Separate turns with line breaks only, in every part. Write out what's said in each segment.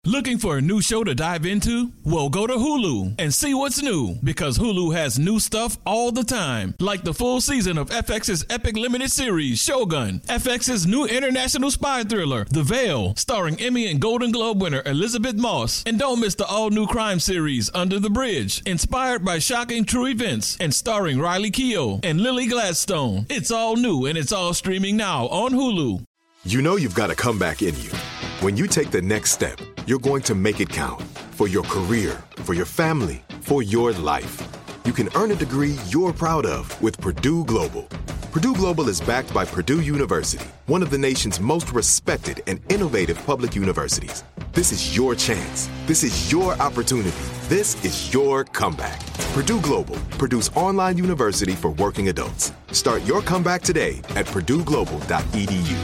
Looking for a new show to dive into? Well, go to Hulu and see what's new, because Hulu has new stuff all the time, like the full season of FX's epic limited series, Shogun, FX's new international spy thriller, The Veil, starring Emmy and Golden Globe winner Elizabeth Moss, and don't miss the all-new crime series, Under the Bridge, inspired by shocking true events, and starring Riley Keough and Lily Gladstone. It's all new, and it's all streaming now on Hulu.
You know you've got a comeback in you. When you take the next step, you're going to make it count for your career, for your family, for your life. You can earn a degree you're proud of with Purdue Global. Purdue Global is backed by Purdue University, one of the nation's most respected and innovative public universities. This is your chance. This is your opportunity. This is your comeback. Purdue Global, Purdue's online university for working adults. Start your comeback today at purdueglobal.edu.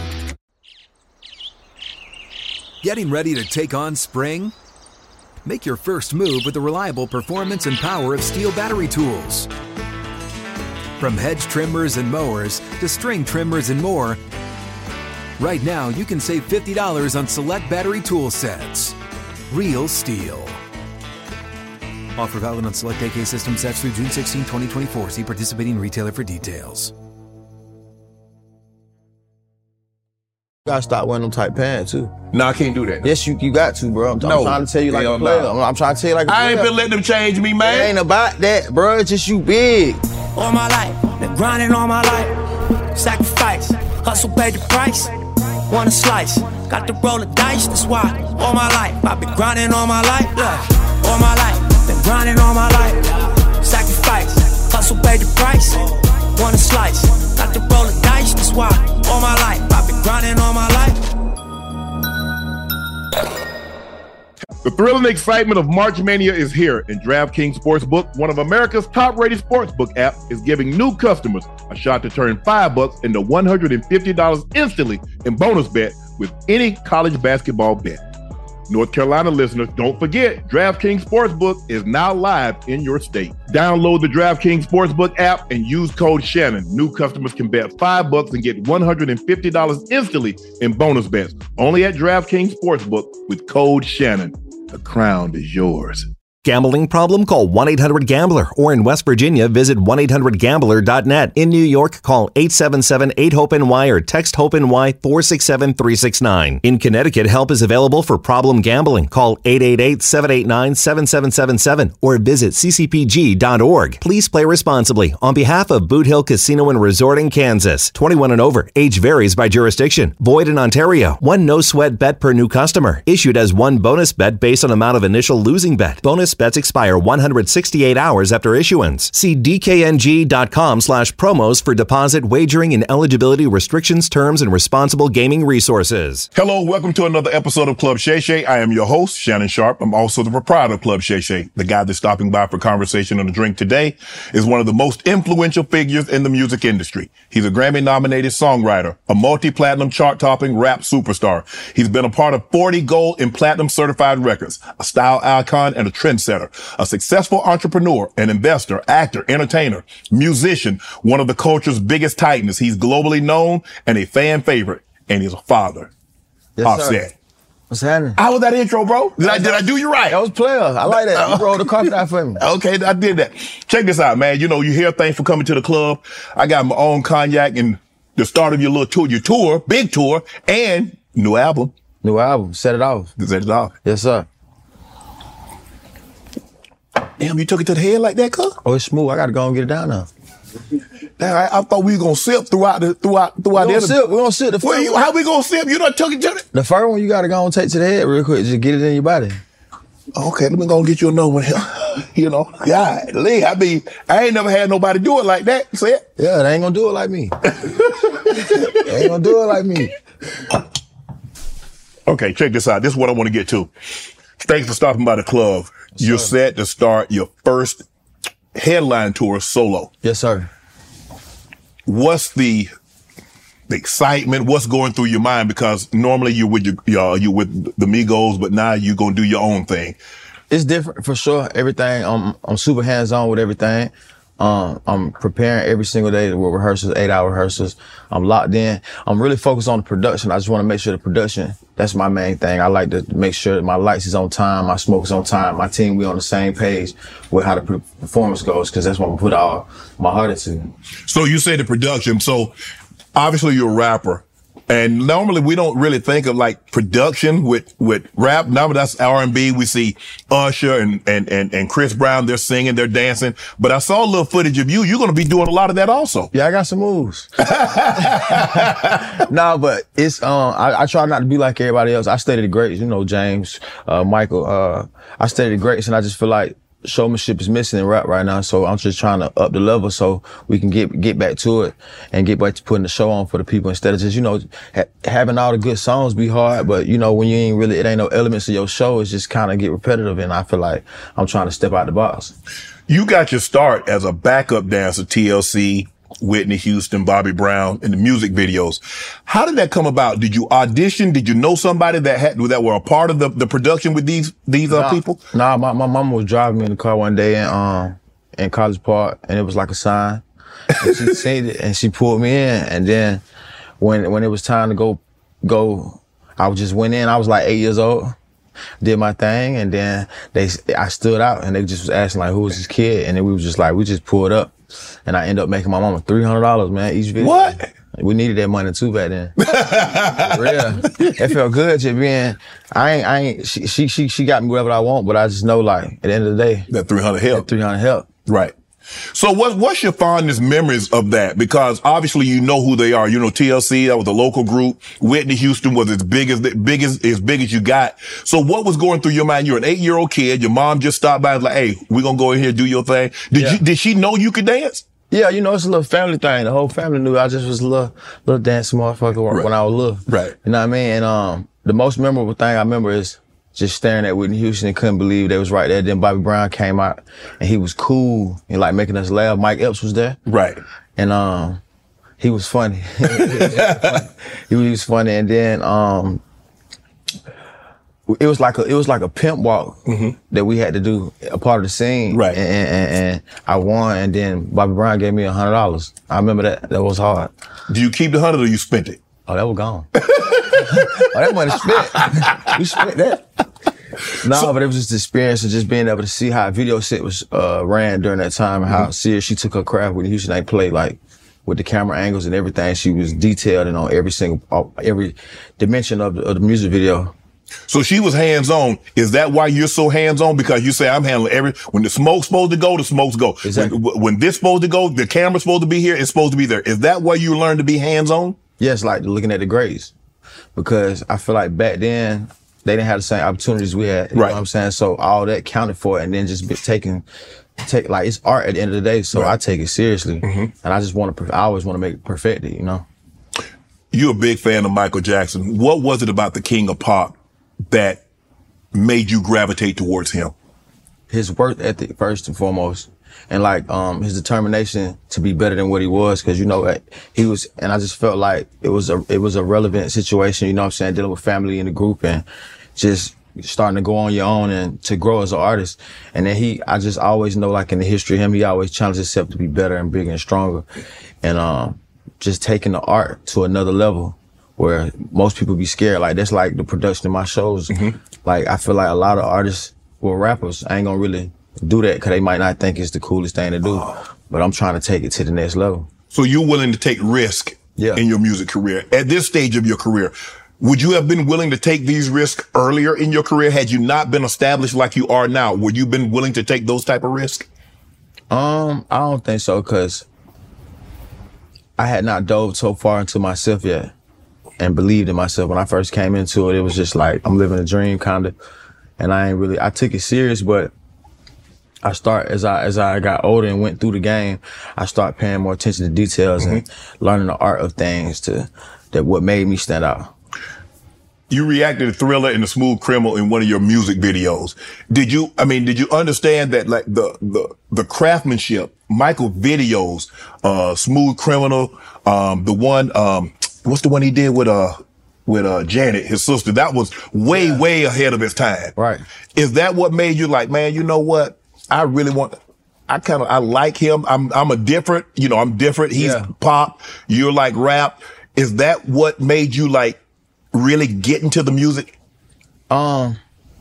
Getting ready to take on spring? Make your first move with the reliable performance and power of Steel battery tools. From hedge trimmers and mowers to string trimmers and more, right now you can save $50 on select battery tool sets. Real Steel. Offer valid on select AK system sets through June 16, 2024. See participating retailer for details.
You gotta stop wearing them tight pants too.
No, I can't do that.
Yes, you got to, bro. I'm trying to tell you like a player. I'm trying to tell you like a player.
I ain't been letting them change me, man.
It ain't about that, bro. It's just you big.
All my life, been grinding all my life. Sacrifice, hustle paid the price. Want a slice, got to roll the dice. That's why all my life I've been grinding all my life. Look, all my life, been grinding all my life. Sacrifice, hustle paid the price. Want a slice, got to roll the dice. That's why all my life I've been grinding all my life.
The thrill and excitement of March Mania is here, and DraftKings Sportsbook, one of America's top-rated sportsbook apps, is giving new customers a shot to turn $5 into $150 instantly in bonus bet with any college basketball bet. North Carolina listeners, don't forget, DraftKings Sportsbook is now live in your state. Download the DraftKings Sportsbook app and use code Shannon. New customers can bet $5 and get $150 instantly in bonus bets. Only at DraftKings Sportsbook with code Shannon. The crown is yours.
Gambling problem? Call 1-800-GAMBLER. Or in West Virginia, visit 1-800-GAMBLER.net. In New York, call 877-8-HOPE-NY or text HOPE-NY 467-369. In Connecticut, help is available for problem gambling. Call 888-789-7777 or visit ccpg.org. Please play responsibly. On behalf of Boot Hill Casino and Resort in Kansas, 21 and over. Age varies by jurisdiction. Void in Ontario. One no-sweat bet per new customer. Issued as one bonus bet based on amount of initial losing bet. Bonus bets expire 168 hours after issuance. See dkng.com/promos for deposit, wagering, and eligibility restrictions, terms, and responsible gaming resources.
Hello, welcome to another episode of Club Shay Shay. I am your host, Shannon Sharp. I'm also the proprietor of Club Shay Shay. The guy that's stopping by for conversation and a drink today is one of the most influential figures in the music industry. He's a Grammy-nominated songwriter, a multi-platinum chart-topping rap superstar. He's been a part of 40 gold and platinum certified records, a style icon and a trendsetter, a successful entrepreneur, an investor, actor, entertainer, musician, one of the culture's biggest titans. He's globally known and a fan favorite, and he's a father.
Yes,
Offset.
sir. What's happening?
How was that intro, bro? Did I do you right?
That was player. I like that. You rolled the carpet out for me.
Okay, I did that. Check this out, man. You know, you hear things for coming to the club. I got my own cognac and the start of your little tour, big tour, and new album.
New album. Set it off.
Set it off.
Yes, sir.
Damn, you took it to the head like that, cuz?
Oh, it's smooth. I gotta go and get it down now.
Damn, I thought we were gonna sip throughout the.
We're gonna sip.
How we gonna sip? You done took it to the.
The first one you gotta go and take to the head real quick. Just get it in your body.
Okay, let me go and get you another one here. You know, golly, I mean, I ain't never had nobody do it like that. See it?
Yeah, they ain't gonna do it like me. They ain't gonna do it like me.
Okay, check this out. This is what I want to get to. Thanks for stopping by the club.
Yes,
You're
sir.
set to start your first headline tour solo.
Yes, sir.
What's the excitement? What's going through your mind? Because normally you with you with the Migos, but now you're gonna do your own thing.
It's different for sure. Everything, I'm super hands-on with everything. I'm preparing every single day with rehearsals, 8-hour rehearsals. I'm locked in. I'm really focused on the production. I just want to make sure the production, that's my main thing. I like to make sure that my lights is on time, my smoke is on time, my team, we on the same page with how the performance goes, because that's what I put all my heart into.
So you say the production. So obviously you're a rapper. And normally we don't really think of like production with rap. Now that's R&B. We see Usher and Chris Brown. They're singing, they're dancing. But I saw a little footage of you. You're going to be doing a lot of that also.
Yeah, I got some moves. No, but it's, I try not to be like everybody else. I studied the greats, you know, James, Michael, I studied the greats, and I just feel like showmanship is missing in rap right now, so I'm just trying to up the level so we can get back to it and get back to putting the show on for the people instead of just, you know, having all the good songs be hard, but you know, when you ain't really, it ain't no elements of your show, it's just kind of get repetitive, and I feel like I'm trying to step out the box. You got your start as a backup dancer, TLC, Whitney Houston, Bobby Brown, in the music videos. How did that come about? Did you audition? Did you know somebody that were a part of the production with these people? Nah, my mama was driving me in the car one day in College Park, and it was like a sign. And she seen it, and she pulled me in. And then when it was time to go, I just went in. I was like 8 years old, did my thing, and then I stood out, and they just was asking like, who was this kid? And then we just pulled up. And I ended up making my mama $300, man, each video. What? We needed that money too back then. For real. It felt good just being, she got me whatever I want, but I just know like, at the end of the day. That 300 help. That 300 help. Right. So what's your fondest memories of that? Because obviously you know who they are. You know TLC, that was a local group. Whitney Houston was as big as you got. So what was going through your mind? You're an 8-year-old kid. Your mom just stopped by and was like, hey, we're gonna go in here and do your thing. Did she know you could dance? Yeah, you know, it's a little family thing. The whole family knew I just was a little dancing motherfucker when I was little. Right. You know what I mean? And the most memorable thing I remember is just staring at Whitney Houston and couldn't believe they was right there. Then Bobby Brown came out and he was cool and like making us laugh. Mike Epps was there. Right. And he was funny. He was funny. And then it was like a pimp walk that we had to do, a part of the scene. Right. And I won, and then Bobby Brown gave me $100. I remember that. That was hard. Do you keep the 100 or you spent it? Oh, that was gone. Oh, that money spent. We spent that. No, but it was just the experience of just being able to see how a video set was ran during that time, and how serious she took her craft with Houston. They played like with the camera angles and everything. She was detailed and on every dimension of the music video. So she was hands-on. Is that why you're so hands-on? Because you say, I'm handling when the smoke's supposed to go, the smoke's go. Exactly. When this supposed to go, the camera's supposed to be here, it's supposed to be there. Is that why you learned to be hands-on? Yes, like looking at the grades. Because I feel like back then, they didn't have the same opportunities we had. You know what I'm saying? So all that counted for it, and then just like it's art at the end of the day. So I take it seriously. And I just I always want to make it perfected, you know? You're a big fan of Michael Jackson. What was it about the King of Pop that made you gravitate towards him? His work ethic, first and foremost. And like, his determination to be better than what he was. Cause you know, he was, and I just felt like it was a relevant situation, you know what I'm saying? Dealing with family in the group and just starting to go on your own and to grow as an artist. And then I just always know, like in the history of him, he always challenged himself to be better and bigger and stronger. And, just taking the art to another level where most people be scared. Like that's like the production of my shows. Like I feel like a lot of artists, rappers, ain't gonna really do that because they might not think it's the coolest thing to do. But I'm trying to take it to the next level. So you're willing to take risk in your music career. At this stage of your career, would you have been willing to take these risks earlier in your career? Had you not been established like you are now, would you have been willing to take those type of risks? I don't think so, because I had not dove so far into myself yet and believed in myself. When I first came into it, it was just like, I'm living a dream kind of. And I took it serious, but as I got older and went through the game, I started paying more attention to details and learning the art of things that what made me stand out. You reacted to Thriller and the Smooth Criminal in one of your music videos. Did you understand that like the craftsmanship, Michael videos, Smooth Criminal, the one, what's the one he did with Janet, his sister? That was way ahead of his time. Right. Is that what made you like, man, you know what? I
I like him. I'm a different, I'm different. He's pop. You're like rap. Is that what made you like really get into the music? Or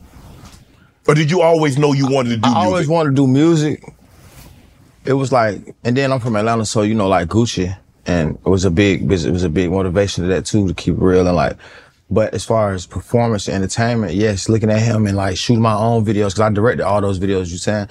did you always know you wanted to do music?
I always wanted to do music. It was like, and then I'm from Atlanta, so like Gucci, and it was a big motivation to that too, to keep it real and like. But as far as performance and entertainment, yes, looking at him and like shooting my own videos, because I directed all those videos, you saying,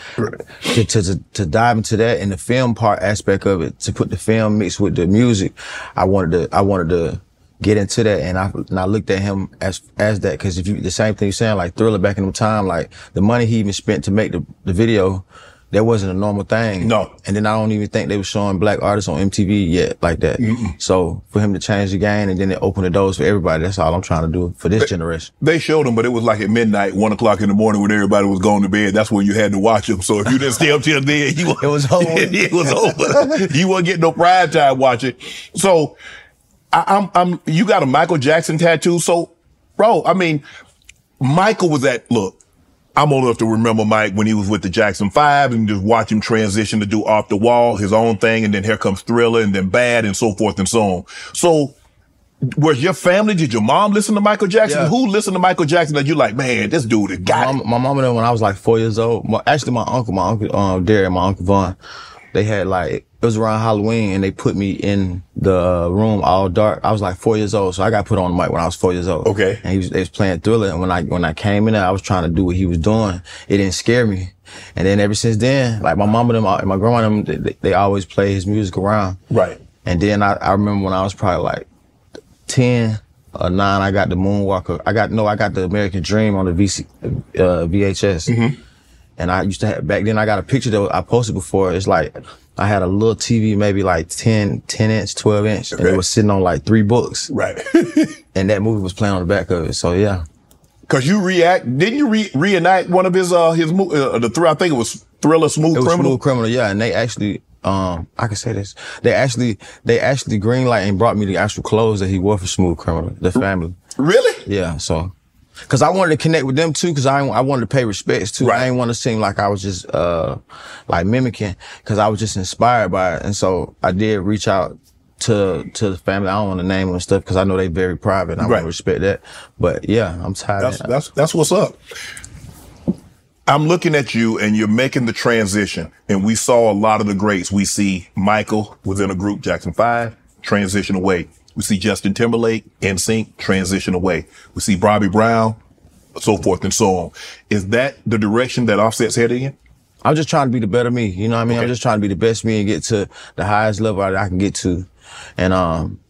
to dive into that and the film part aspect of it, to put the film mixed with the music, I wanted to get into that, and I looked at him as that, because if you the same thing you're saying, like Thriller back in the time, like the money he even spent to make the video. That wasn't a normal thing.
No.
And then I don't even think they were showing black artists on MTV yet like that. Mm-mm. So for him to change the game and then it opened the doors for everybody, that's all I'm trying to do for this generation.
They showed them, but it was like at midnight, 1 o'clock in the morning when everybody was going to bed. That's when you had to watch them. So if you didn't stay up till then, it was over. It was over. You wouldn't get no prime time watching. So you got a Michael Jackson tattoo. So, bro, I mean, Michael was look, I'm old enough to remember Mike when he was with the Jackson 5 and just watch him transition to do Off the Wall, his own thing, and then here comes Thriller and then Bad and so forth and so on. So was your family, did your mom listen to Michael Jackson? Yeah. Who listened to Michael Jackson that you like, man, this dude is got it?
My mom and them when I was like 4 years old. Actually, my uncle Derek and my uncle Vaughn, they had like, it was around Halloween and they put me in the room all dark. I was like 4 years old, so I got put on the mic when I was 4 years old.
Okay.
And they was playing Thriller, and when I came in there, I was trying to do what he was doing. It didn't scare me. And then ever since then, like my mom and them, and my grandma and them, they always play his music around.
Right.
And then I remember when I was probably like 10 or 9, I got the Moonwalker. I got the American Dream on the VHS. Mm-hmm. And I used to have, back then I got a picture that I posted before. It's like, I had a little TV, maybe like 10 inch, 12 inch, and it was sitting on like 3 books.
Right.
And that movie was playing on the back of it. So yeah.
Cause didn't you reenact one of his I think it was Thriller, Smooth Criminal? It was
Smooth Criminal, yeah. And they actually, I can say this. They actually greenlight and brought me the actual clothes that he wore for Smooth Criminal, the family.
Really?
Yeah, so. Cause I wanted to connect with them too, cause I wanted to pay respects too. Right. I didn't want to seem like I was just, like mimicking, cause I was just inspired by it. And so I did reach out to the family. I don't want to name them and stuff, cause I know they very private and I want to respect that. But yeah, I'm tired of that.
That's what's up. I'm looking at you and you're making the transition, and we saw a lot of the greats. We see Michael within a group, Jackson 5, transition away. We see Justin Timberlake, NSYNC, transition away. We see Bobby Brown, so forth and so on. Is that the direction that Offset's heading in?
I'm just trying to be the better me. You know what I mean? Okay. I'm just trying to be the best me and get to the highest level that I can get to. And I'm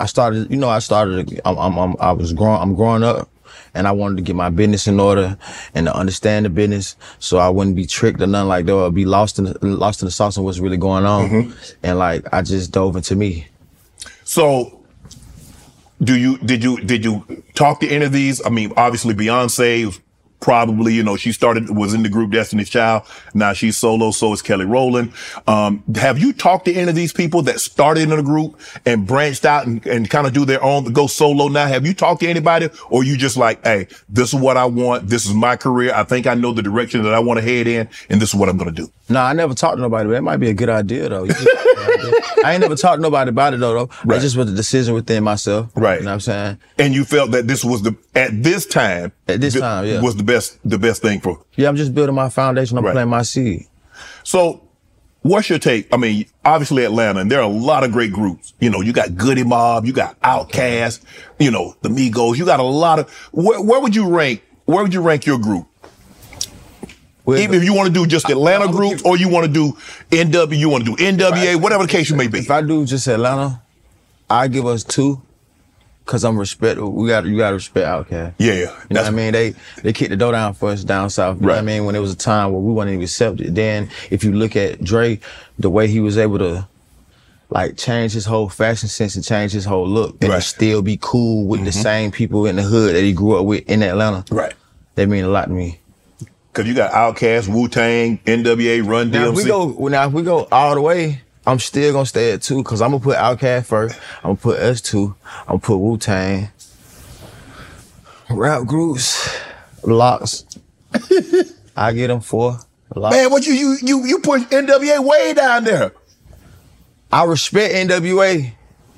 growing up, and I wanted to get my business in order and to understand the business, so I wouldn't be tricked or nothing like that, or be lost in the sauce of what's really going on. Mm-hmm. And like I just dove into me.
So. Did you talk to any of these? I mean, obviously Beyonce was probably, she was in the group Destiny's Child. Now she's solo, so is Kelly Rowland. Have you talked to any of these people that started in a group and branched out and kind of do their own, go solo now? Have you talked to anybody, or you just like, hey, this is what I want. This is my career. I think I know the direction that I want to head in, and this is what I'm going to do.
No, I never talked to nobody, but that might be a good idea though. I ain't never talked to nobody about it though. Right. I just was a decision within myself.
Right.
You know what I'm saying?
And you felt that this was at this time, yeah, was the best thing for.
Yeah, I'm just building my foundation. I'm planting my seed.
So what's your take? I mean, obviously Atlanta, and there are a lot of great groups. You got Goody Mob, you got Outkast, the Migos. You got a lot of, where would you rank your group? Even if you want to do just Atlanta groups, or you want to do NWA, whatever the case may be.
If I do just Atlanta, I give us 2, cause I'm respectful. You gotta respect Outkast.
Yeah.
You know what I mean? They kicked the door down for us down south. You know what I mean? When it was a time where we weren't even accepted. Then if you look at Dre, the way he was able to like change his whole fashion sense and change his whole look, and still be cool with the same people in the hood that he grew up with in Atlanta. Right. They mean a lot to me.
Cause you got Outkast, Wu-Tang, NWA, Run DMC.
Now if we go all the way, I'm still gonna stay at 2, cause I'm gonna put Outkast first. I'm gonna put us 2. I'm gonna put Wu-Tang. Rap groups, Locks. I get them 4.
Man, what you push NWA way down there.
I respect NWA.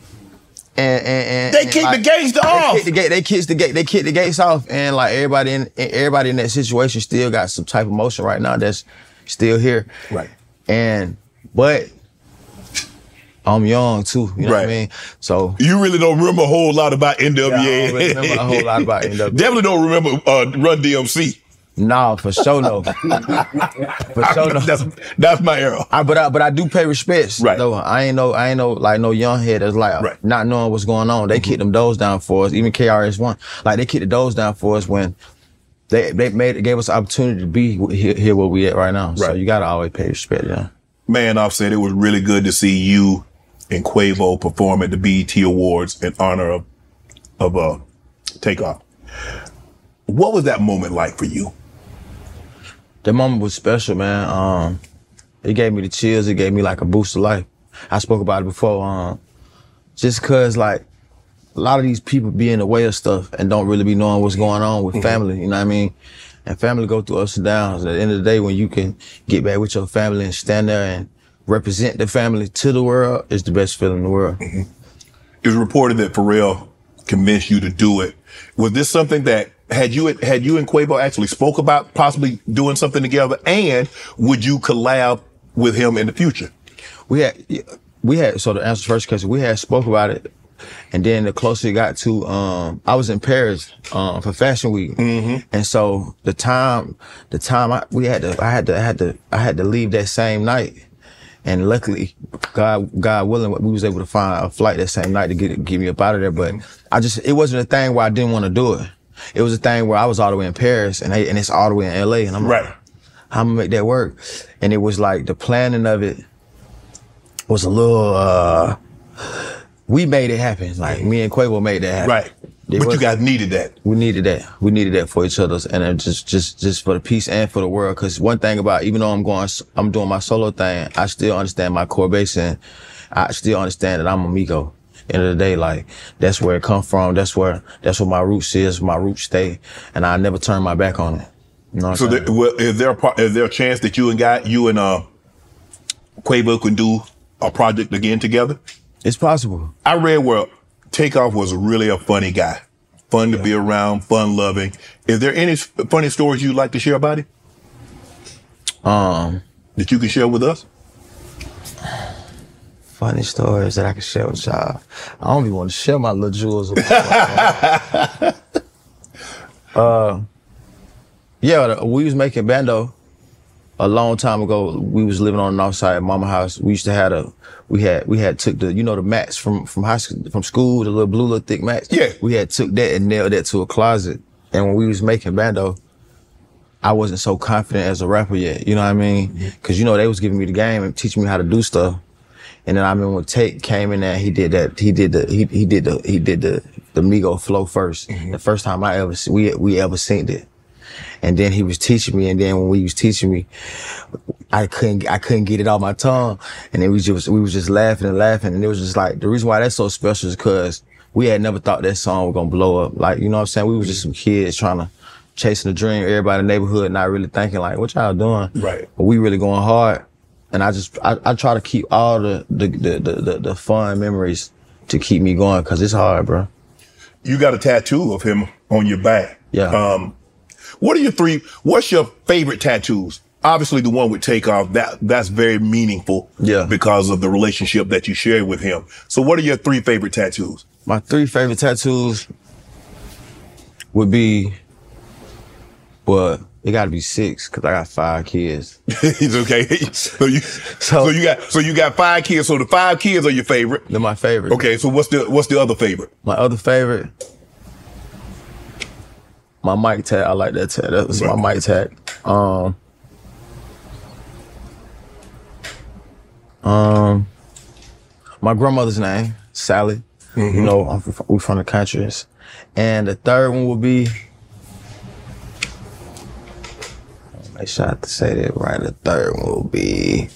And
they kick the gates off.
They kick the gates off, and like everybody in that situation still got some type of emotion right now that's still here.
Right.
But I'm young too, you know what I mean? So
you really don't remember a whole lot about NWA.
Yeah, I don't really remember a whole lot about NWA.
Definitely don't remember Run DMC.
No, for sure no. For sure no.
That's my era.
But I do pay respects.
Right.
Though I ain't no like no young head that's like not knowing what's going on. They kicked them doors down for us. Even KRS-One, like they kicked the doors down for us when they gave us the opportunity to be here where we at right now. Right. So you gotta always pay respect. Yeah.
Man, Offset, it was really good to see you and Quavo perform at the BET Awards in honor of Takeoff. What was that moment like for you?
That moment was special, man. It gave me the chills. It gave me like a boost of life. I spoke about it before. Just cause like a lot of these people be in the way of stuff and don't really be knowing what's going on with family, you know what I mean? And family go through ups and downs. At the end of the day, when you can get back with your family and stand there and represent the family to the world, it's the best feeling in the world.
It was reported that Pharrell convinced you to do it. Was this something that had you and Quavo actually spoke about possibly doing something together, and would you collab with him in the future?
We had so to answer the first question, we had spoke about it, and then the closer it got to I was in Paris for Fashion Week, and so the time I had to leave that same night, and luckily God willing we was able to find a flight that same night to get me up out of there. But it wasn't a thing where I didn't want to do it. It was a thing where I was all the way in Paris and it's all the way in LA, and I'm like, how I'm gonna make that work? And it was like the planning of it was a little we made it happen. Like me and Quavo made that happen.
Right. But you guys needed that.
We needed that. We needed that for each other, and it just for the peace and for the world. Because one thing about, even though I'm doing my solo thing, I still understand my core base, and I still understand that I'm a Migo. End of the day, like that's where it come from. That's where my roots is. My roots stay, and I never turn my back on it. You know what I'm saying?
Is there a chance that you and Quavo can do a project again together?
It's possible.
I read where Takeoff was really a funny guy, fun to be around, fun loving. Is there any funny stories you'd like to share about him? That you can share with us?
Funny stories that I can share with y'all. I don't even want to share my little jewels. We was making bando a long time ago. We was living on the north side of Mama house. We used to have we had took the mats from high school, from school, the little thick mats.
Yeah.
We had took that and nailed that to a closet. And when we was making bando, I wasn't so confident as a rapper yet. You know what I mean? Cause they was giving me the game and teaching me how to do stuff. And then I remember when Tate came in there, he did the Migo flow first. The first time we ever seen it. And then he was teaching me, and then when we was teaching me, I couldn't get it off my tongue. And then we was just laughing, and it was just like, the reason why that's so special is because we had never thought that song was gonna blow up. Like, you know what I'm saying? We was just some kids chasing a dream, everybody in the neighborhood not really thinking like, what y'all doing?
Right.
But we really going hard. And I try to keep all the fun memories to keep me going, cause it's hard, bro.
You got a tattoo of him on your back.
Yeah.
What's your favorite tattoos? Obviously the one with Takeoff, that's very meaningful.
Yeah.
Because of the relationship that you share with him. So what are your 3 favorite tattoos?
My 3 favorite tattoos would be, it gotta be 6, cause I got 5 kids.
It's okay. So you got 5 kids. So the 5 kids are your favorite.
They're my favorite.
Okay. So what's the other favorite?
My other favorite, my mic tag. I like that tag. That was my mic tag. My grandmother's name, Sally. We from the countries. And the third one would be, make sure I have to say that right. The third one will be,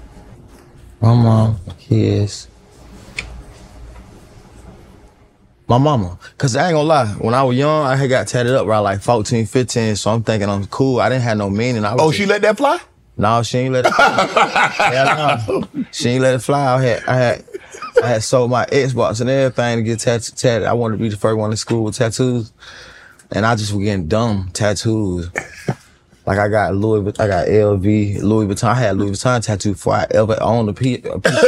my mom, my kids, My mama. Cause I ain't gonna lie, when I was young, I had got tatted up around like 14, 15, so I'm thinking I'm cool. I didn't have no meaning.
She let that fly?
No, she ain't let it fly. Hell no. She ain't let it fly. I had sold my Xbox and everything to get tatted. I wanted to be the first one in school with tattoos. And I just was getting dumb tattoos. Like I got LV, Louis Vuitton. I had Louis Vuitton tattoo before I ever owned a piece.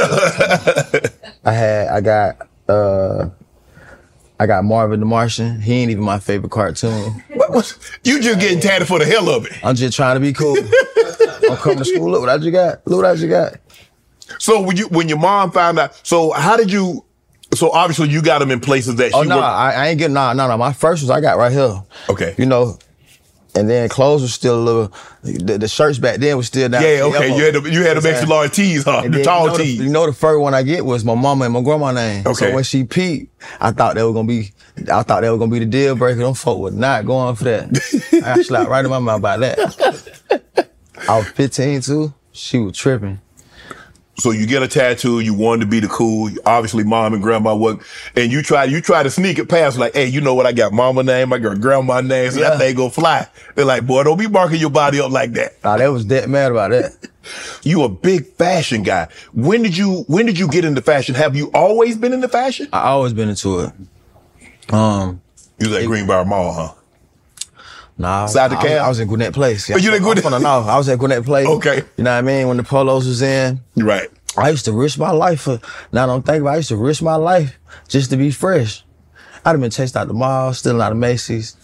I got Marvin the Martian. He ain't even my favorite cartoon.
You just getting tatted for the hell of it.
I'm just trying to be cool. I'm coming to school. Look what I just got. Look what I just got.
So when your mom found out, so how did you? So obviously you got them in places that.
I ain't getting no. My first was I got right here.
Okay.
You know, and then clothes was still a little. The shirts back then was still down.
Yeah. Okay. You had them extra large tees, huh? The tall tees.
You know, the first one I get was my mama and my grandma name.
Okay.
So when she peeped, I thought that was gonna be the deal breaker. Them folk was not going for that. I slapped right in my mouth about that. I was 15 too. She was tripping.
So you get a tattoo, you wanted to be the cool, obviously mom and grandma work, and you try to sneak it past, like, hey, you know what, I got mama name, I got grandma name, so that thing go fly. They're like, boy, don't be marking your body up like that.
Nah, they was dead mad about that.
You a big fashion guy. When did you get into fashion? Have you always been into fashion?
I always been into it.
You was at Greenbrier Mall, huh?
Nah,
I
was in Gwinnett Place.
Yeah, you in Gwinnett?
I was at Gwinnett Place.
Okay.
You know what I mean? When the polos was in.
Right.
I used to risk my life for, now don't think about it, I used to risk my life just to be fresh. I'd have been chased out the mall, stealing out of Macy's.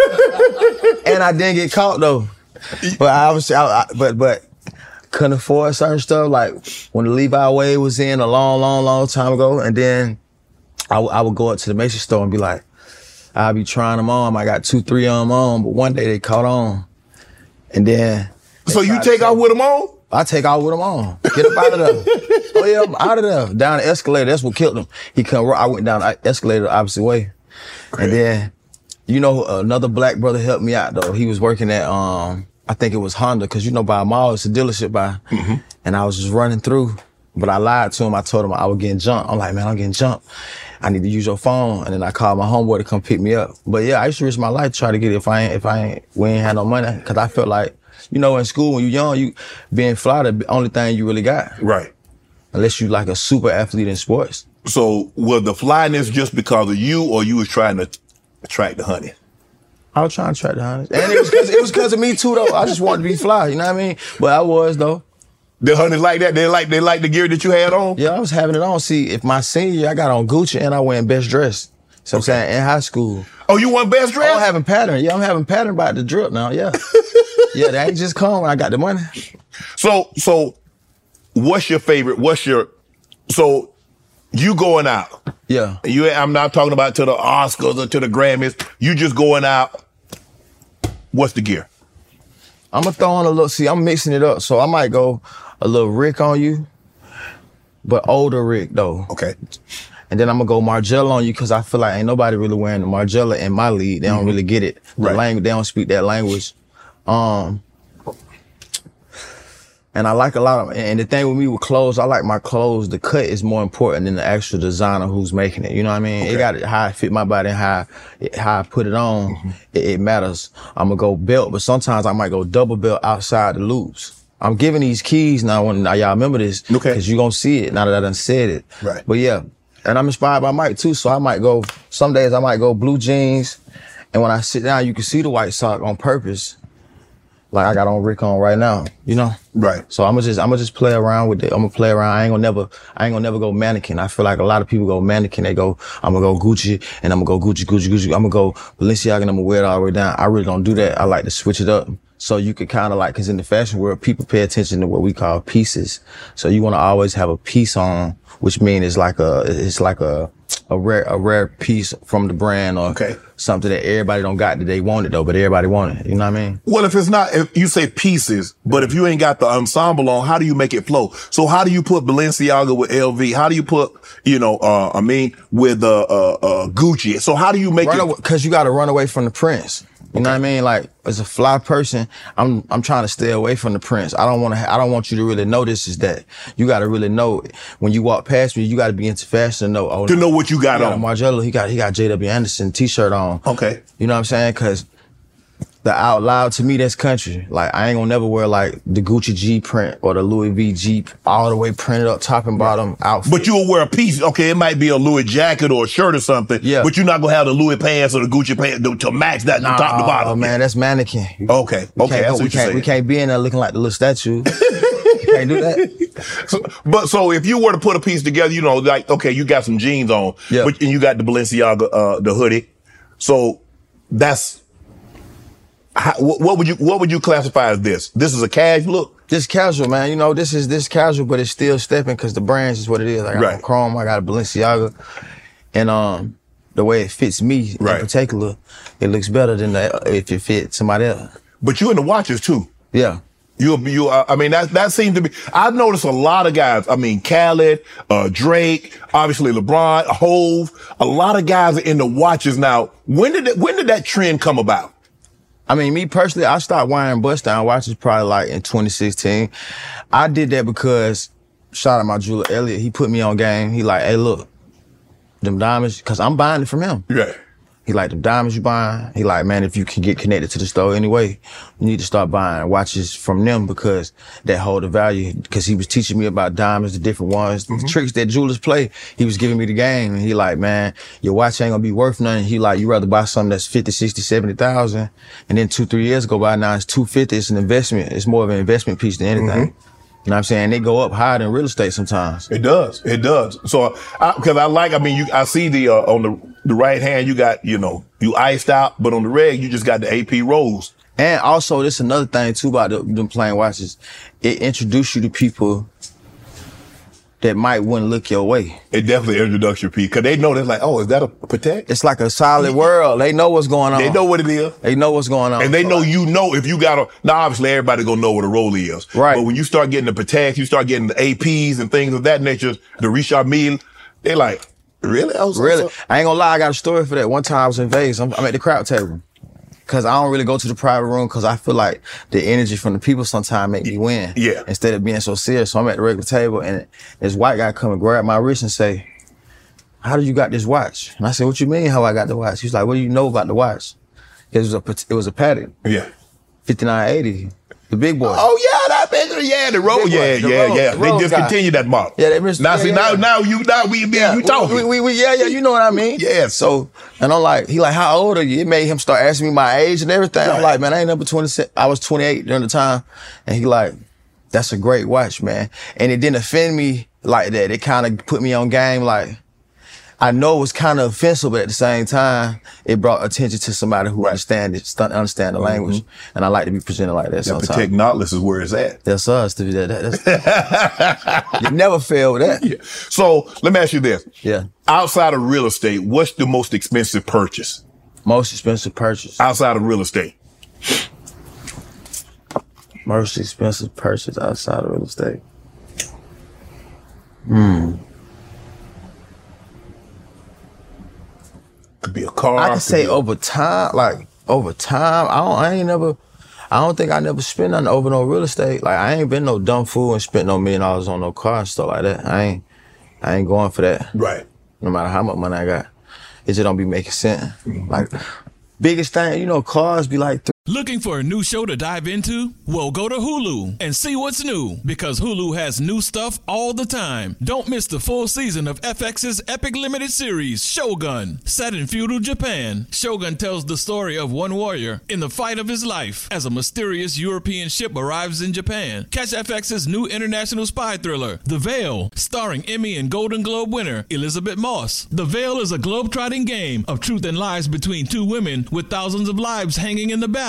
And I didn't get caught though. But but couldn't afford certain stuff, like when the Levi Wade was in a long time ago, and then I would go up to the Macy's store and be like, I'll be trying them on. I got 2, 3 of them on, but one day they caught on. And then.
So you take out with them on?
I take out with them on. Get up out of there. Oh yeah, I'm out of there. Down the escalator, that's what killed him. I went down the escalator the opposite way. Okay. And then, you know, another black brother helped me out though. He was working at, I think it was Honda, cause you know by a mall, it's a dealership by. Mm-hmm. And I was just running through, but I lied to him. I told him I was getting jumped. I'm like, man, I'm getting jumped. I need to use your phone. And then I called my homeboy to come pick me up. But yeah, I used to risk my life to try to get it we ain't had no money. Cause I felt like, you know, in school, when you're young, you being fly, the only thing you really got.
Right.
Unless you like a super athlete in sports.
So was the flyness just because of you, or you was trying to attract the honey?
I was trying to attract the honey. And it was because of me too, though. I just wanted to be fly, you know what I mean? But I was, though.
The honeys like that? They like the gear that you had on?
Yeah, I was having it on. See, if my senior year, I got on Gucci and I went best dress. So I'm saying, in high school.
Oh, you want best dress?
I'm having pattern. Yeah, I'm having pattern about the drip now, yeah. Yeah, that ain't just come when I got the money.
So what's your favorite? So you going out.
Yeah.
I'm not talking about to the Oscars or to the Grammys. You just going out. What's the gear?
I'm going to throw on a little, I'm mixing it up. So I might go a little Rick on you, but older Rick though.
Okay.
And then I'm going to go Margiela on you because I feel like ain't nobody really wearing the Margiela in my league. They don't really get it. Language, they don't speak that language. And I like a lot of, and the thing with me with clothes, I like my clothes, the cut is more important than the actual designer who's making it. You know what I mean? Okay. It got how it fit my body and how I put it on, it matters. I'm gonna go belt, but sometimes I might go double belt outside the loops. I'm giving these keys now y'all remember this.
Okay.
Cause you gonna see it now that I done said it.
Right.
But yeah, and I'm inspired by Mike too, so I might go, some days I might go blue jeans, and when I sit down, you can see the white sock on purpose. Like I got on Rick on right now, you know?
Right.
So I'm gonna just play around with it. I'm gonna play around. I ain't gonna never go mannequin. I feel like a lot of people go mannequin. They go, I'm gonna go Gucci and I'm gonna go Gucci. I'm gonna go Balenciaga and I'm gonna wear it all the way down. I really don't do that. I like to switch it up. So you could kind of like, cause in the fashion world, people pay attention to what we call pieces. So you want to always have a piece on, which means it's like a rare piece from the brand. Or,
okay.
something that everybody don't got that they want it though, but everybody want it. You know what I mean?
Well, if you say pieces, but if you ain't got the ensemble on, how do you make it flow? So how do you put Balenciaga with LV? How do you put, with Gucci? So how do you make it?
Because you got to run away from the prints. You know what I mean? Like, as a fly person, I'm trying to stay away from the prints. I don't want you to really know this is that. You got to really know when you walk past me, you got to be into fashion to know.
To know what you got on.
Margello, he got JW Anderson t-shirt on.
Okay.
You know what I'm saying? Because the Out Loud, to me, that's country. Like, I ain't gonna never wear like the Gucci G print or the Louis V Jeep all the way printed up, top and bottom outfit.
But you'll wear a piece. Okay, it might be a Louis jacket or a shirt or something. Yeah. But you're not gonna have the Louis pants or the Gucci pants to match that from top to bottom.
Oh man, that's mannequin.
Okay.
We can't be in there looking like the little statue. You can't do
that. So if you were to put a piece together, you got some jeans on, and you got the Balenciaga, the hoodie. So that's. What would you classify as this? This is a casual look?
This casual, man. This casual, but it's still stepping because the brands is what it is. I got a Chrome, I got a Balenciaga. And the way it fits me in particular, it looks better than if it fits somebody else.
But you in the watches too.
Yeah.
That seems to be, I've noticed a lot of guys, Khaled, Drake, obviously LeBron, Hove, a lot of guys are in the watches now. When did that trend come about?
Me personally, I started wearing bust-down watches probably like in 2016. I did that because, shout out my jeweler, Elliot, he put me on game. He like, hey, look, them diamonds, because I'm buying it from him.
Right.
He like, them diamonds you buying? He like, man, if you can get connected to the store anyway, you need to start buying watches from them because that hold the value. Because he was teaching me about diamonds, the different ones, the tricks that jewelers play. He was giving me the game. And he like, man, your watch ain't gonna be worth nothing. He like, you rather buy something that's 50, 60, 70,000. And then 2-3 years go by, now it's 250. It's an investment. It's more of an investment piece than anything. You know what I'm saying? They go up higher than real estate sometimes.
It does. So, because I see the, on the right hand, you got, you iced out, but on the reg, you just got the AP rolls.
And also, this is another thing too about them plain watches. It introduces you to people that might wouldn't look your way.
It definitely introduced your piece. Because they know, they're like, oh, is that a Patek?
It's like a solid world. They know what's going on.
They know what it is.
They know what's going on.
And they know if you got now obviously everybody gonna know what a Rollie is.
Right.
But when you start getting the Pateks, you start getting the APs and things of that nature, the Richard Mille, they like, really?
Really? I ain't gonna lie, I got a story for that. One time I was in Vegas, I'm at the crowd table. Cause I don't really go to the private room cause I feel like the energy from the people sometimes make me win.
Yeah.
Instead of being so serious. So I'm at the regular table and this white guy come and grab my wrist and say, how do you got this watch? And I said, what you mean how I got the watch? He's like, what do you know about the watch? It was a Patek.
Yeah.
5980. The big boy.
Oh yeah, that picture. Yeah, the roll. Yeah. They discontinued that model.
Yeah, they missed.
Now see, now you talking.
We you know what I mean?
Yeah.
So, and I'm like, he like, how old are you? It made him start asking me my age and everything. I'm like, man, I ain't number 26. I was 28 during the time. And he like, that's a great watch, man. And it didn't offend me like that. It kind of put me on game. Like, I know it was kind of offensive, but at the same time, it brought attention to somebody who understand the language. And I like to be presented like that sometimes.
Patek Nautilus is where it's at.
That's us to be that. You never fail with that.
Yeah. So let me ask you this.
Yeah.
Outside of real estate, what's the most expensive purchase?
Most expensive purchase?
Outside of real estate.
Most expensive purchase outside of real estate.
Could be a car.
I can say over time, I don't think I never spent nothing over no real estate. Like, I ain't been no dumb fool and spent no $1 million on no car and stuff like that. I ain't going for that.
Right.
No matter how much money I got. It just don't be making sense. Like, biggest thing, cars be like
Looking for a new show to dive into? Well, go to Hulu and see what's new, because Hulu has new stuff all the time. Don't miss the full season of FX's epic limited series, Shogun. Set in feudal Japan, Shogun tells the story of one warrior in the fight of his life as a mysterious European ship arrives in Japan. Catch FX's new international spy thriller, The Veil, starring Emmy and Golden Globe winner Elizabeth Moss. The Veil is a globe-trotting game of truth and lies between two women with thousands of lives hanging in the balance.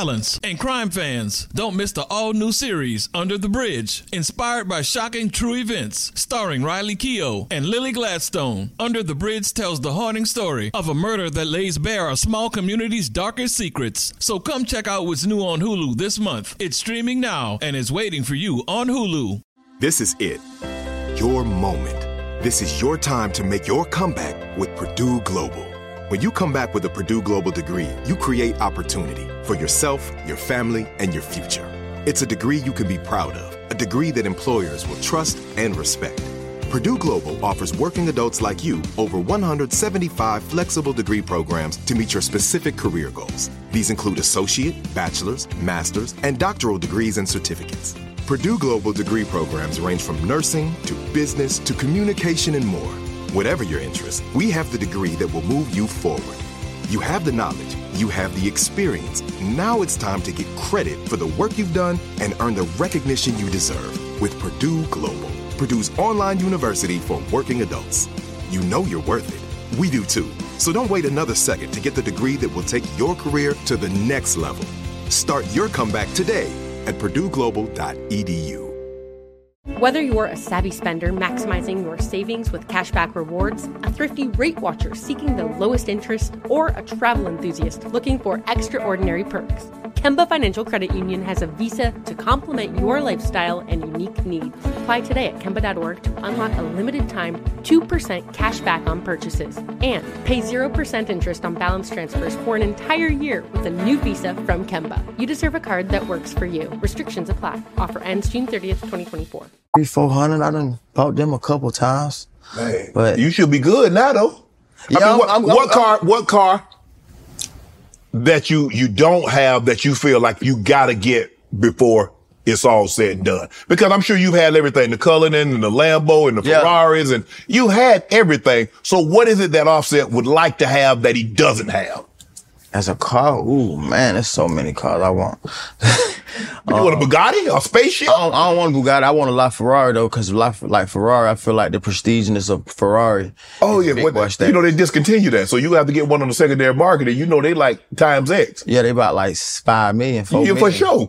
balance. And crime fans, don't miss the all-new series, Under the Bridge, inspired by shocking true events, starring Riley Keough and Lily Gladstone. Under the Bridge tells the haunting story of a murder that lays bare a small community's darkest secrets. So come check out what's new on Hulu this month. It's streaming now and is waiting for you on Hulu.
This is it. Your moment. This is your time to make your comeback with Purdue Global. When you come back with a Purdue Global degree, you create opportunity for yourself, your family, and your future. It's a degree you can be proud of, a degree that employers will trust and respect. Purdue Global offers working adults like you over 175 flexible degree programs to meet your specific career goals. These include associate, bachelor's, master's, and doctoral degrees and certificates. Purdue Global degree programs range from nursing to business to communication and more. Whatever your interest, we have the degree that will move you forward. You have the knowledge, you have the experience. Now it's time to get credit for the work you've done and earn the recognition you deserve with Purdue Global, Purdue's online university for working adults. You know you're worth it. We do too. So don't wait another second to get the degree that will take your career to the next level. Start your comeback today at purdueglobal.edu.
Whether you're a savvy spender maximizing your savings with cashback rewards, a thrifty rate watcher seeking the lowest interest, or a travel enthusiast looking for extraordinary perks, Kemba Financial Credit Union has a visa to complement your lifestyle and unique needs. Apply today at Kemba.org to unlock a limited time 2% cash back on purchases and pay 0% interest on balance transfers for an entire year with a new visa from Kemba. You deserve a card that works for you. Restrictions apply. Offer ends June 30th, 2024.
300-400, I done bought them a couple times.
Man,
but
you should be good now though.
Yeah,
what car that you don't have that you feel like you gotta get before it's all said and done? Because I'm sure you've had everything, the Cullinan and the Lambo and the Ferraris, and you had everything. So what is it that Offset would like to have that he doesn't have?
As a car, ooh, man, there's so many cars I want.
You want a Bugatti or a spaceship?
I don't want a Bugatti. I want a LaFerrari, though, because like Ferrari, I feel like the prestiginess of Ferrari.
Oh, yeah. They discontinue that. So you have to get one on the secondary market, and they like times X.
Yeah, they about like 5 million, 4 million.
For sure.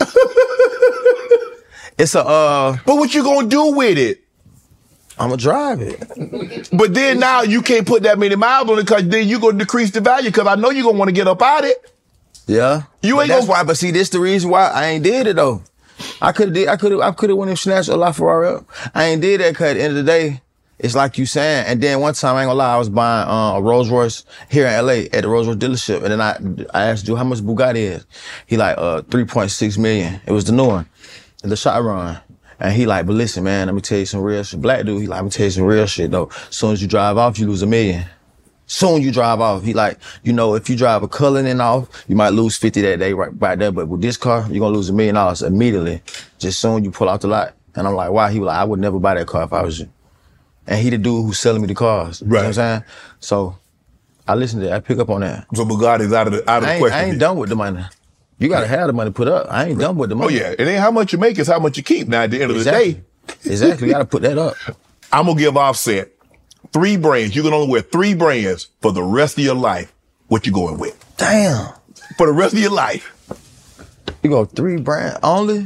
It's a...
But what you gonna do with it?
I'm gonna drive it.
But then now you can't put that many miles on it because then you're gonna decrease the value because I know you're gonna want to get up out it.
Yeah. But see, this the reason why I ain't did it though. I could have went and snatched a LaFerrari up. I ain't did that because at the end of the day, it's like you saying. And then one time, I ain't gonna lie, I was buying a Rolls Royce here in LA at the Rolls Royce dealership. And then I asked Drew how much Bugatti is. He like 3.6 million. It was the new one, the Chiron. And he like, but listen, man, let me tell you some real shit. Black dude, he like, let me tell you some real shit though. As soon as you drive off, you lose $1 million. Soon you drive off. He like, if you drive a Cullinan off, you might lose 50 that day right there. But with this car, you're gonna lose $1 million immediately. Just soon you pull out the lot. And I'm like, why? He was like, I would never buy that car if I was you. And he the dude who's selling me the cars. Right. You know what I'm saying? So I listen to that. I pick up on that.
So Bugatti's out of the question.
I ain't done with the money. You gotta have the money put up. I ain't done with the money.
Oh yeah, it ain't how much you make, it's how much you keep. Now at the end of the day.
Exactly, you gotta put that up.
I'm gonna give Offset 3 brands. You can only wear 3 brands for the rest of your life. What you going with?
Damn.
For the rest of your life.
You go 3 brands only?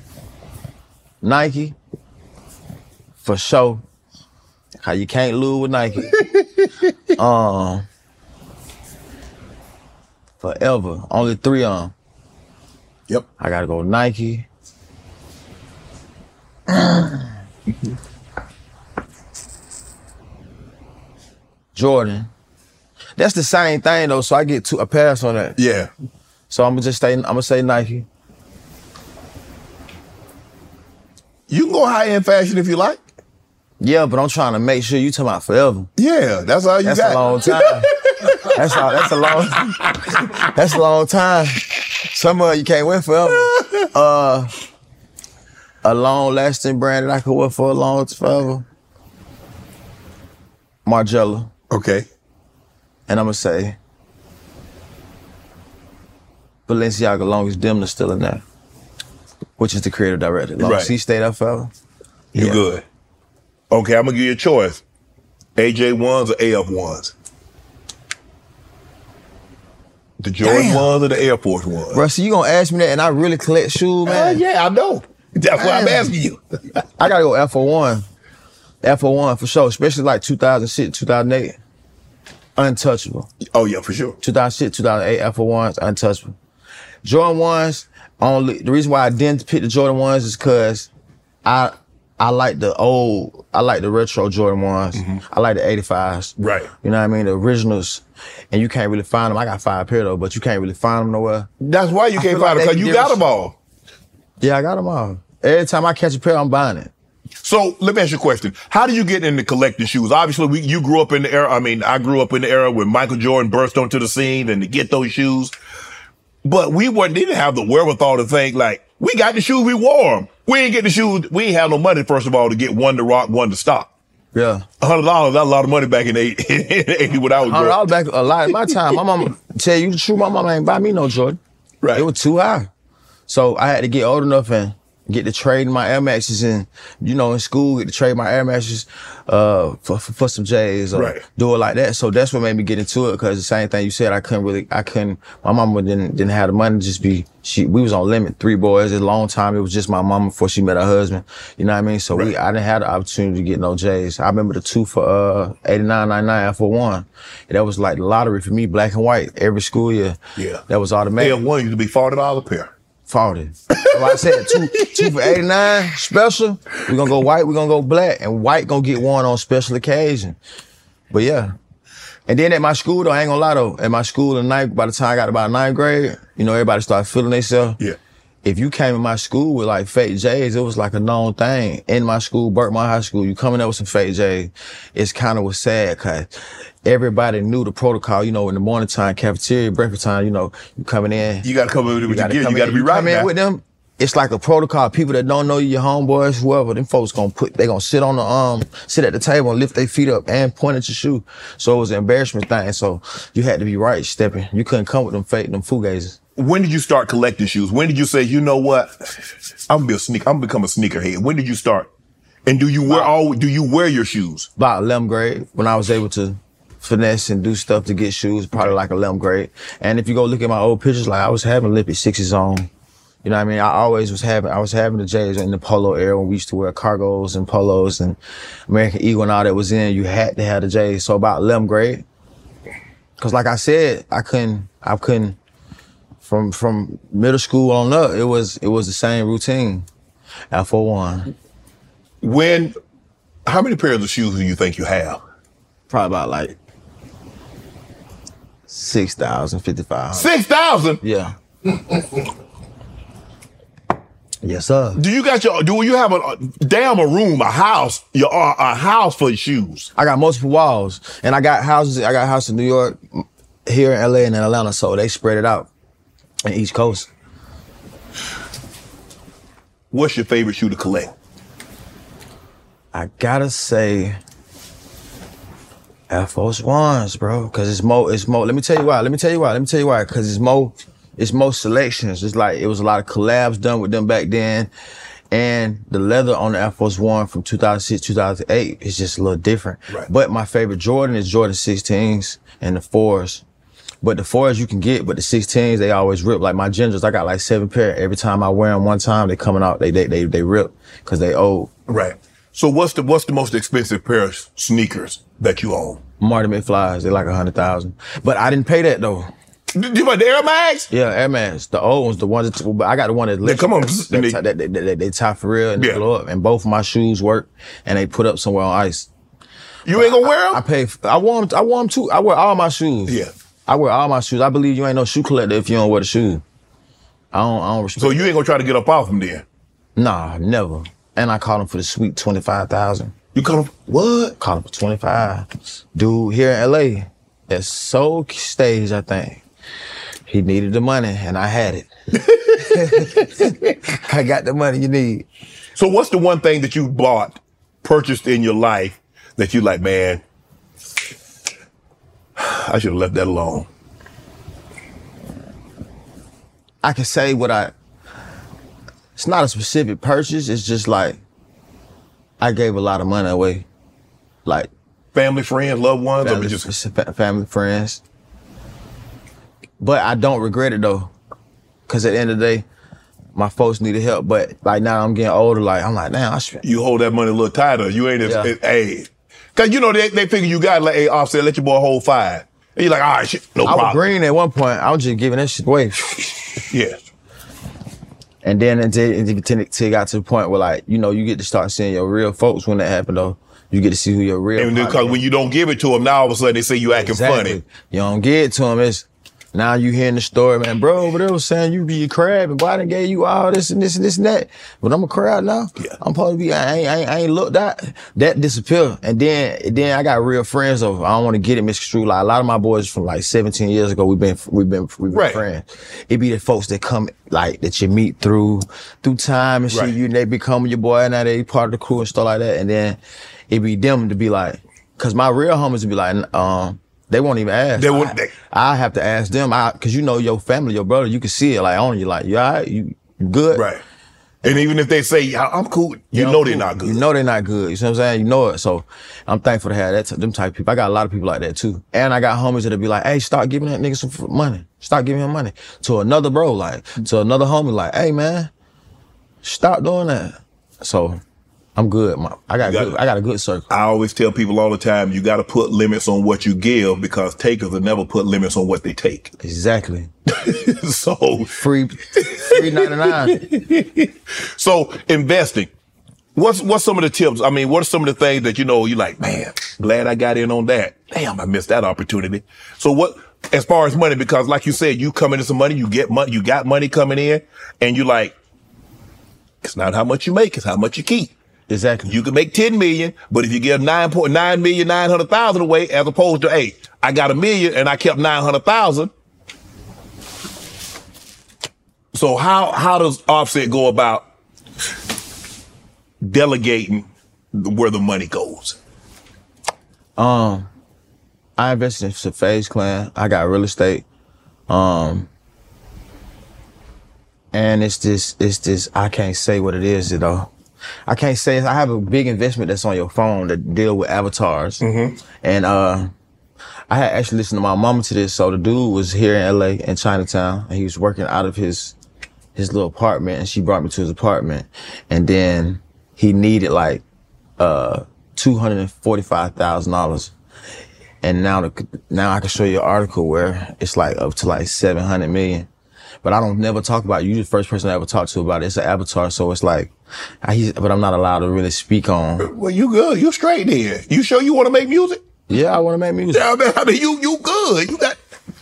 Nike. For sure. How you can't lose with Nike. Forever. Only 3 of them.
Yep.
I gotta go Nike. Jordan. That's the same thing though, so I get a pass on that.
Yeah.
So I'm gonna say Nike.
You can go high-end fashion if you like.
Yeah, but I'm trying to make sure you talking about forever.
Yeah, that's all you got.
That's a long time. That's a long time. Some of you can't wear forever. A long-lasting brand that I could wear for forever. Margiela.
Okay.
And I'm gonna say Balenciaga, long as Demna's still in there, which is the creative director. Long as he stayed up forever.
You're good. Okay, I'm gonna give you a choice. AJ1s or AF1s? The Jordan ones or the Air Force ones?
Bro, so you gonna ask me that and I really collect shoes, man?
Yeah, I know. That's why I'm asking you.
I gotta go F01. F01 for sure, especially like 2006, 2008. Untouchable.
Oh yeah, for sure.
2006, 2008 F01s, untouchable. Jordan 1s, the reason why I didn't pick the Jordan 1s is because I like the retro Jordan 1s. Mm-hmm. I like the 85s.
Right.
You know what I mean? The originals. And you can't really find them. I got 5 pair though, but you can't really find them nowhere.
That's why you can't find them, because you got them all.
Yeah, I got them all. Every time I catch a pair, I'm buying it.
So let me ask you a question. How do you get into collecting shoes? Obviously, you grew up in the era. I mean, I grew up in the era when Michael Jordan burst onto the scene and to get those shoes. But we didn't have the wherewithal to think like, we got the shoes, we wore them. We ain't get the shoes. We ain't have no money, first of all, to get one to rock, one to stock.
Yeah.
$100, that's a lot of money back in 80 when I was growing up.
$100 back a lot of my time. My mama, tell you the truth, my mama ain't buy me no Jordan.
Right.
It was too high. So I had to get old enough and get to trade my Air Maxes and, in school, get to trade my Air Maxes for some J's or do it like that. So that's what made me get into it, because the same thing you said, my mama didn't have the money to we was on limit, 3 boys. A long time, it was just my mama before she met her husband. You know what I mean? So I didn't have the opportunity to get no J's. I remember the 2 for 89, 99 F01. That was like the lottery for me, black and white, every school year.
Yeah.
That was automatic.
F1 used to be $40 a pair.
40. So I said 2 for 89 special. We're gonna go white, we're gonna go black, and white gonna get worn on special occasion. But yeah. And then at my school though, I ain't gonna lie though, at my school in by the time I got about 9th grade, everybody started feeling themselves.
Yeah.
If you came in my school with like fake J's, it was like a known thing. In my school, Burkmont High School, you coming up with some fake J's, it's kind of was sad, cause everybody knew the protocol, in the morning time, cafeteria, breakfast time, you coming in.
You gotta come in with your gear, you gotta be right now.
Come in with them, it's like a protocol. People that don't know you, your homeboys, whoever, them folks they gonna sit on the, sit at the table and lift their feet up and point at your shoe. So it was an embarrassment thing. So you had to be right stepping. You couldn't come with them fake, them fugazes.
When did you start collecting shoes? When did you say, you know what? I'm gonna become a sneakerhead. When did you start? And do you wear your shoes? About 11th grade, when I was able to finesse and do stuff to get shoes, probably like 11th grade. And if you go look at my old pictures, like I was having Olympic 6s on. You know what I mean? I was having the J's in the polo era when we used to wear cargos and polos and American Eagle and all that was in. You had to have the J's. So about 11th grade. Cause like I said, I couldn't, from middle school on up, it was the same routine. F01. How many pairs of shoes do you think you have?
Probably about like 6,000, 5,500.
6,000?
Yeah. Yes, sir.
Do you have a room, a house, a house for shoes?
I got multiple walls, and I got houses in New York, here in LA and in Atlanta, so they spread it out in each coast.
What's your favorite shoe to collect?
I gotta say Air Force Ones, bro, because it's more. Let me tell you why, because it's more selections. It's like, it was a lot of collabs done with them back then. And the leather on the Air Force One from 2006, 2008 is just a little different. Right. But my favorite Jordan is Jordan 16s and the 4s. But the 4s you can get, but the 16s, they always rip. Like my Gingers, I got like 7 pair. Every time I wear them one time, they coming out, they rip because they old.
Right. So what's the most expensive pair of sneakers that you own?
Marty McFly's, they're like 100,000. But I didn't pay that though.
You buy the Air Max?
Yeah, Air Max. The old ones, the ones that, but I got the one that
come on,
they tie for real and they blow up. And both of my shoes work and they put up somewhere on ice.
You ain't gonna wear them?
I wore them too. I wear all my shoes.
Yeah.
I wear all my shoes. I believe you ain't no shoe collector if you don't wear the shoes. I don't respect.
So you ain't gonna try to get up off them then?
Nah, never. And I called him for the sweet 25,000.
You called him what?
Called him for 25. Dude here in LA at Soul Stage, I think. He needed the money, and I had it. I got the money you need.
So what's the one thing that you purchased in your life that you like, man, I should have left that alone?
I can say it's not a specific purchase. It's just like, I gave a lot of money away. Like.
Family, friends, loved ones? Or just
family, friends. But I don't regret it though. Cause at the end of the day, my folks needed help. But like now I'm getting older, like I'm like, damn,
you hold that money a little tighter. You ain't hey. Cause you know they figure you got like, hey, Offset, let your boy hold 5. And you're like, all right, shit, no problem.
I was green at one point. I was just giving that shit away.
Yeah.
And then until it got to the point where like, you know, you get to start seeing your real folks when that happened though. You get to see who your real
And because when you don't give it to them, now all of a sudden they say you acting funny.
You don't give it to them. It's now you hearing the story, man, bro, over there was saying you be a crab and boy, I done gave you all this and this and this and that. But I'm a crab now.
Yeah.
I'm supposed to be, I ain't looked that disappeared. And then I got real friends of, I don't want to get it misconstrued. Like a lot of my boys from like 17 years ago, we've been
right.
friends. It be the folks that come, like, that you meet through time and shit.
Right.
They become your boy and now they part of the crew and stuff like that. And then it be them to be like, cause my real homies would be like, they won't even ask. I have to ask them, cause you know your family, your brother, you can see it like on you, like, you all right? You good?
Right. And even if they say, I'm cool, you know they're not good.
You know they're not good. You see what I'm saying? You know it. So I'm thankful to have them type of people. I got a lot of people like that too. And I got homies that'll be like, hey, start giving that nigga some money. Start giving him money. To another bro, like, to another homie, like, hey man, stop doing that. So I'm good. I got a good circle.
I always tell people all the time, you got to put limits on what you give because takers will never put limits on what they take.
Exactly.
So
free 99.
So investing. What's some of the tips? I mean, what are some of the things that you know you like, man, glad I got in on that. Damn, I missed that opportunity. So what, as far as money, because like you said, you come into some money, you get money, you got money coming in, and you like, it's not how much you make, it's how much you keep.
Exactly.
You can make 10 million, but if you give 9,900,000 away, as opposed to, hey, I got $1 million and I kept 900,000. So how does Offset go about delegating where the money goes?
I invested in FaZe Clan. I got real estate. And it's this, I can't say what it is, you know. I can't say I have a big investment that's on your phone that deal with avatars. Mm-hmm. And I had actually listened to my mama to this. So the dude was here in LA in Chinatown and he was working out of his little apartment and she brought me to his apartment. And then he needed like $245,000. And now I can show you an article where it's like up to like 700 million. But I don't never talk about it. You're the first person I ever talked to about it. It's an avatar, so it's like, but I'm not allowed to really speak on.
Well, you good. You straight there. You sure you want to make music?
Yeah, I want to make music.
Yeah, I mean, you good. You got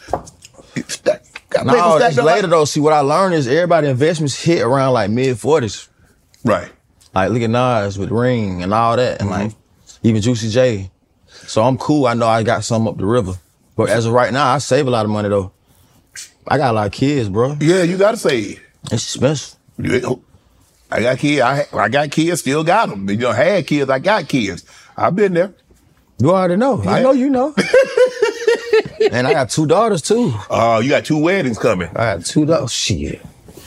no, it's later though. See, what I learned is everybody investments hit around like mid-40s.
Right.
Like, look at Nas with Ring and all that, and like, even Juicy J. So I'm cool. I know I got some up the river. But as of right now, I save a lot of money though. I got a lot of kids, bro.
Yeah, you got to save.
It's expensive.
I got kids. I got kids, still got them. You know, had kids, I got kids. I've been there.
You already know. Yeah. I know you know. And I got 2 daughters too.
Oh, you got 2 weddings coming.
I got 2 daughters. Shit.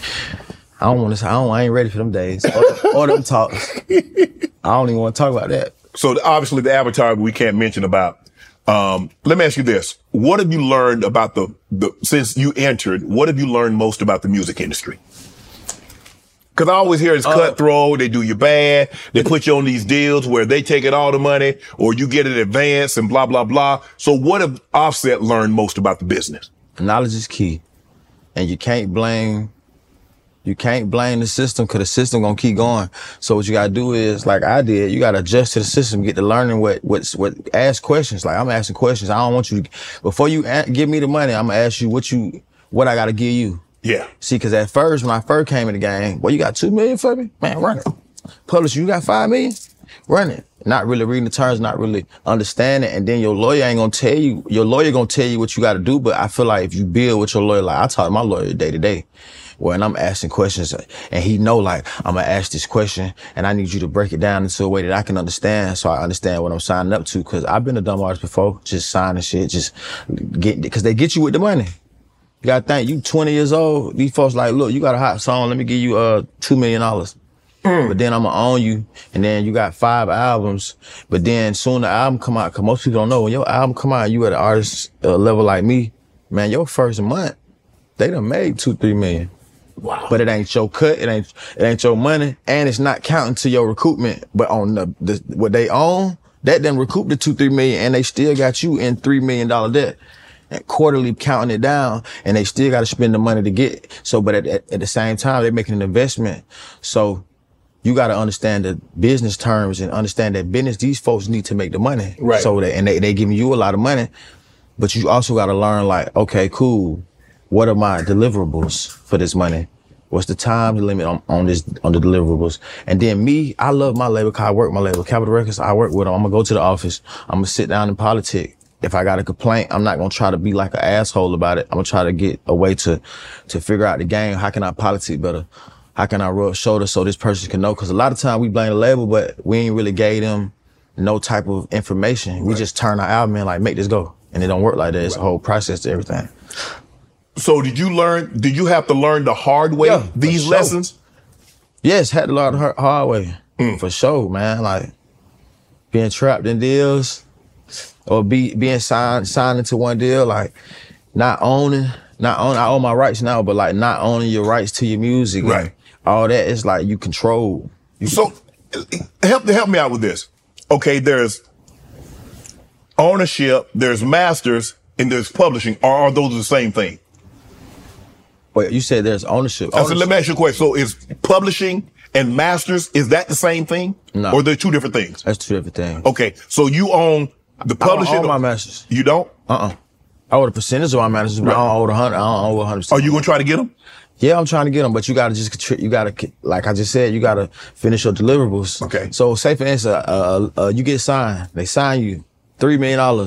I ain't ready for them days. Or them talks. I don't even want to talk about that.
So obviously the avatar we can't mention about. Let me ask you this. What have you learned about since you entered, what have you learned most about the music industry? Because I always hear it's cutthroat, they do you bad, they put you on these deals where they take it all the money, or you get it advance and blah, blah, blah. So what have Offset learned most about the business?
Knowledge is key. And you can't blame the system because the system gonna keep going. So what you gotta do is, like I did, you gotta adjust to the system, get to learning ask questions. Like I'm asking questions. I don't want you to, before you give me the money, I'm gonna ask you what I gotta give you.
Yeah.
See, cause at first, when I first came in the game, well, you got 2 million for me? Man, run it. Publisher, you got 5 million? Run it. Not really reading the terms, not really understanding. And then your lawyer gonna tell you what you gotta do. But I feel like if you build with your lawyer, like I talk to my lawyer day to day, when I'm asking questions and he know like, I'm gonna ask this question and I need you to break it down into a way that I can understand so I understand what I'm signing up to. Cause I've been a dumb artist before, just signing shit, cause they get you with the money. You gotta think, you 20 years old, these folks like, look, you got a hot song, let me give you $2 million. But then I'm gonna own you, and then you got 5 albums, but then soon the album come out, cause most people don't know, when your album come out, you at an artist level like me, man, your first month, they done made $2-3 million.
Wow.
But it ain't your cut, it ain't your money, and it's not counting to your recoupment. But on the what they own, that then recoup the $2-3 million, and they still got you in $3 million debt. And quarterly counting it down, and they still got to spend the money to get it. So, but at the same time, they're making an investment. So you got to understand the business terms and understand that business, these folks need to make the money.
Right.
So and they giving you a lot of money, but you also got to learn like, okay, cool. What are my deliverables for this money? What's the time limit on the deliverables? And then me, I love my label, cause I work my label, Capitol Records. I work with them. I'm gonna go to the office. I'm gonna sit down and politic. If I got a complaint, I'm not gonna try to be like an asshole about it. I'm gonna try to get a way to figure out the game. How can I politic better? How can I rub shoulders so this person can know? Cause a lot of time we blame the label, but we ain't really gave them no type of information. Right. We just turn our album in like, make this go. And it don't work like that. It's a whole process to everything.
So did you have to learn the hard way these lessons?
Yes, had to learn the hard way. For sure, man. Like being trapped in deals or being signed into one deal, like not owning, I own my rights now, but like not owning your rights to your music.
Right.
All that is like you control.
So help me out with this. Okay, there's ownership, there's masters, and there's publishing. Are those the same thing?
Wait, you said there's ownership.
So let me ask you a question. So is publishing and masters, is that the same thing?
No.
Or they're two different things?
That's two different things.
Okay, so you own the publishing?
I don't own my masters.
You don't?
I own a percentage of my masters, but I don't own 100%.
Are you going to try to get them?
Yeah, I'm trying to get them, but you got to like I just said, you got to finish your deliverables.
Okay.
So say for instance, you get signed. They sign you $3 million,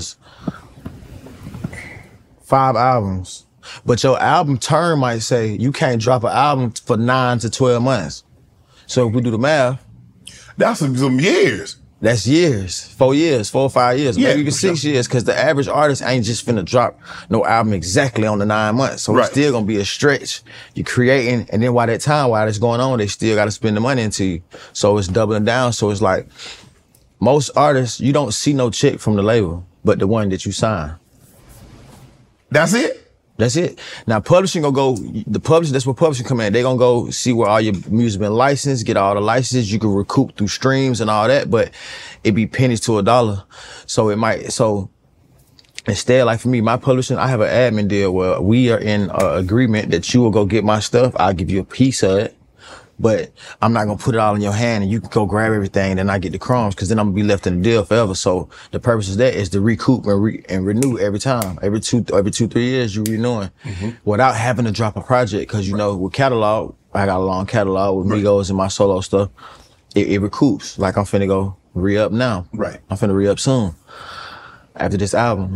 5 albums. But your album term might say you can't drop an album for 9 to 12 months. So if we do the math,
that's some years.
That's years, 4 years, 4 or 5 years,
yeah,
maybe even 6 years, because the average artist ain't just finna drop no album exactly on the 9 months. So It's still gonna be a stretch. You're creating, and then while that's going on, they still gotta spend the money into you. So it's doubling down. So it's like, most artists, you don't see no check from the label, but the one that you sign.
That's it?
That's it. Now publishing that's where publishing come in. They gonna go see where all your music been licensed, get all the licenses. You can recoup through streams and all that, but it be pennies to $1. So instead, like for me, my publishing, I have an admin deal where we are in agreement that you will go get my stuff. I'll give you a piece of it, but I'm not gonna put it all in your hand and you can go grab everything and then I get the crumbs, because then I'm gonna be left in the deal forever. So the purpose of that is to recoup and renew every time. Every 2-3 years you're renewing without having to drop a project. Because with catalog, I got a long catalog with Migos and my solo stuff. It recoups. Like I'm finna go re-up now.
Right.
I'm finna re-up soon after this album.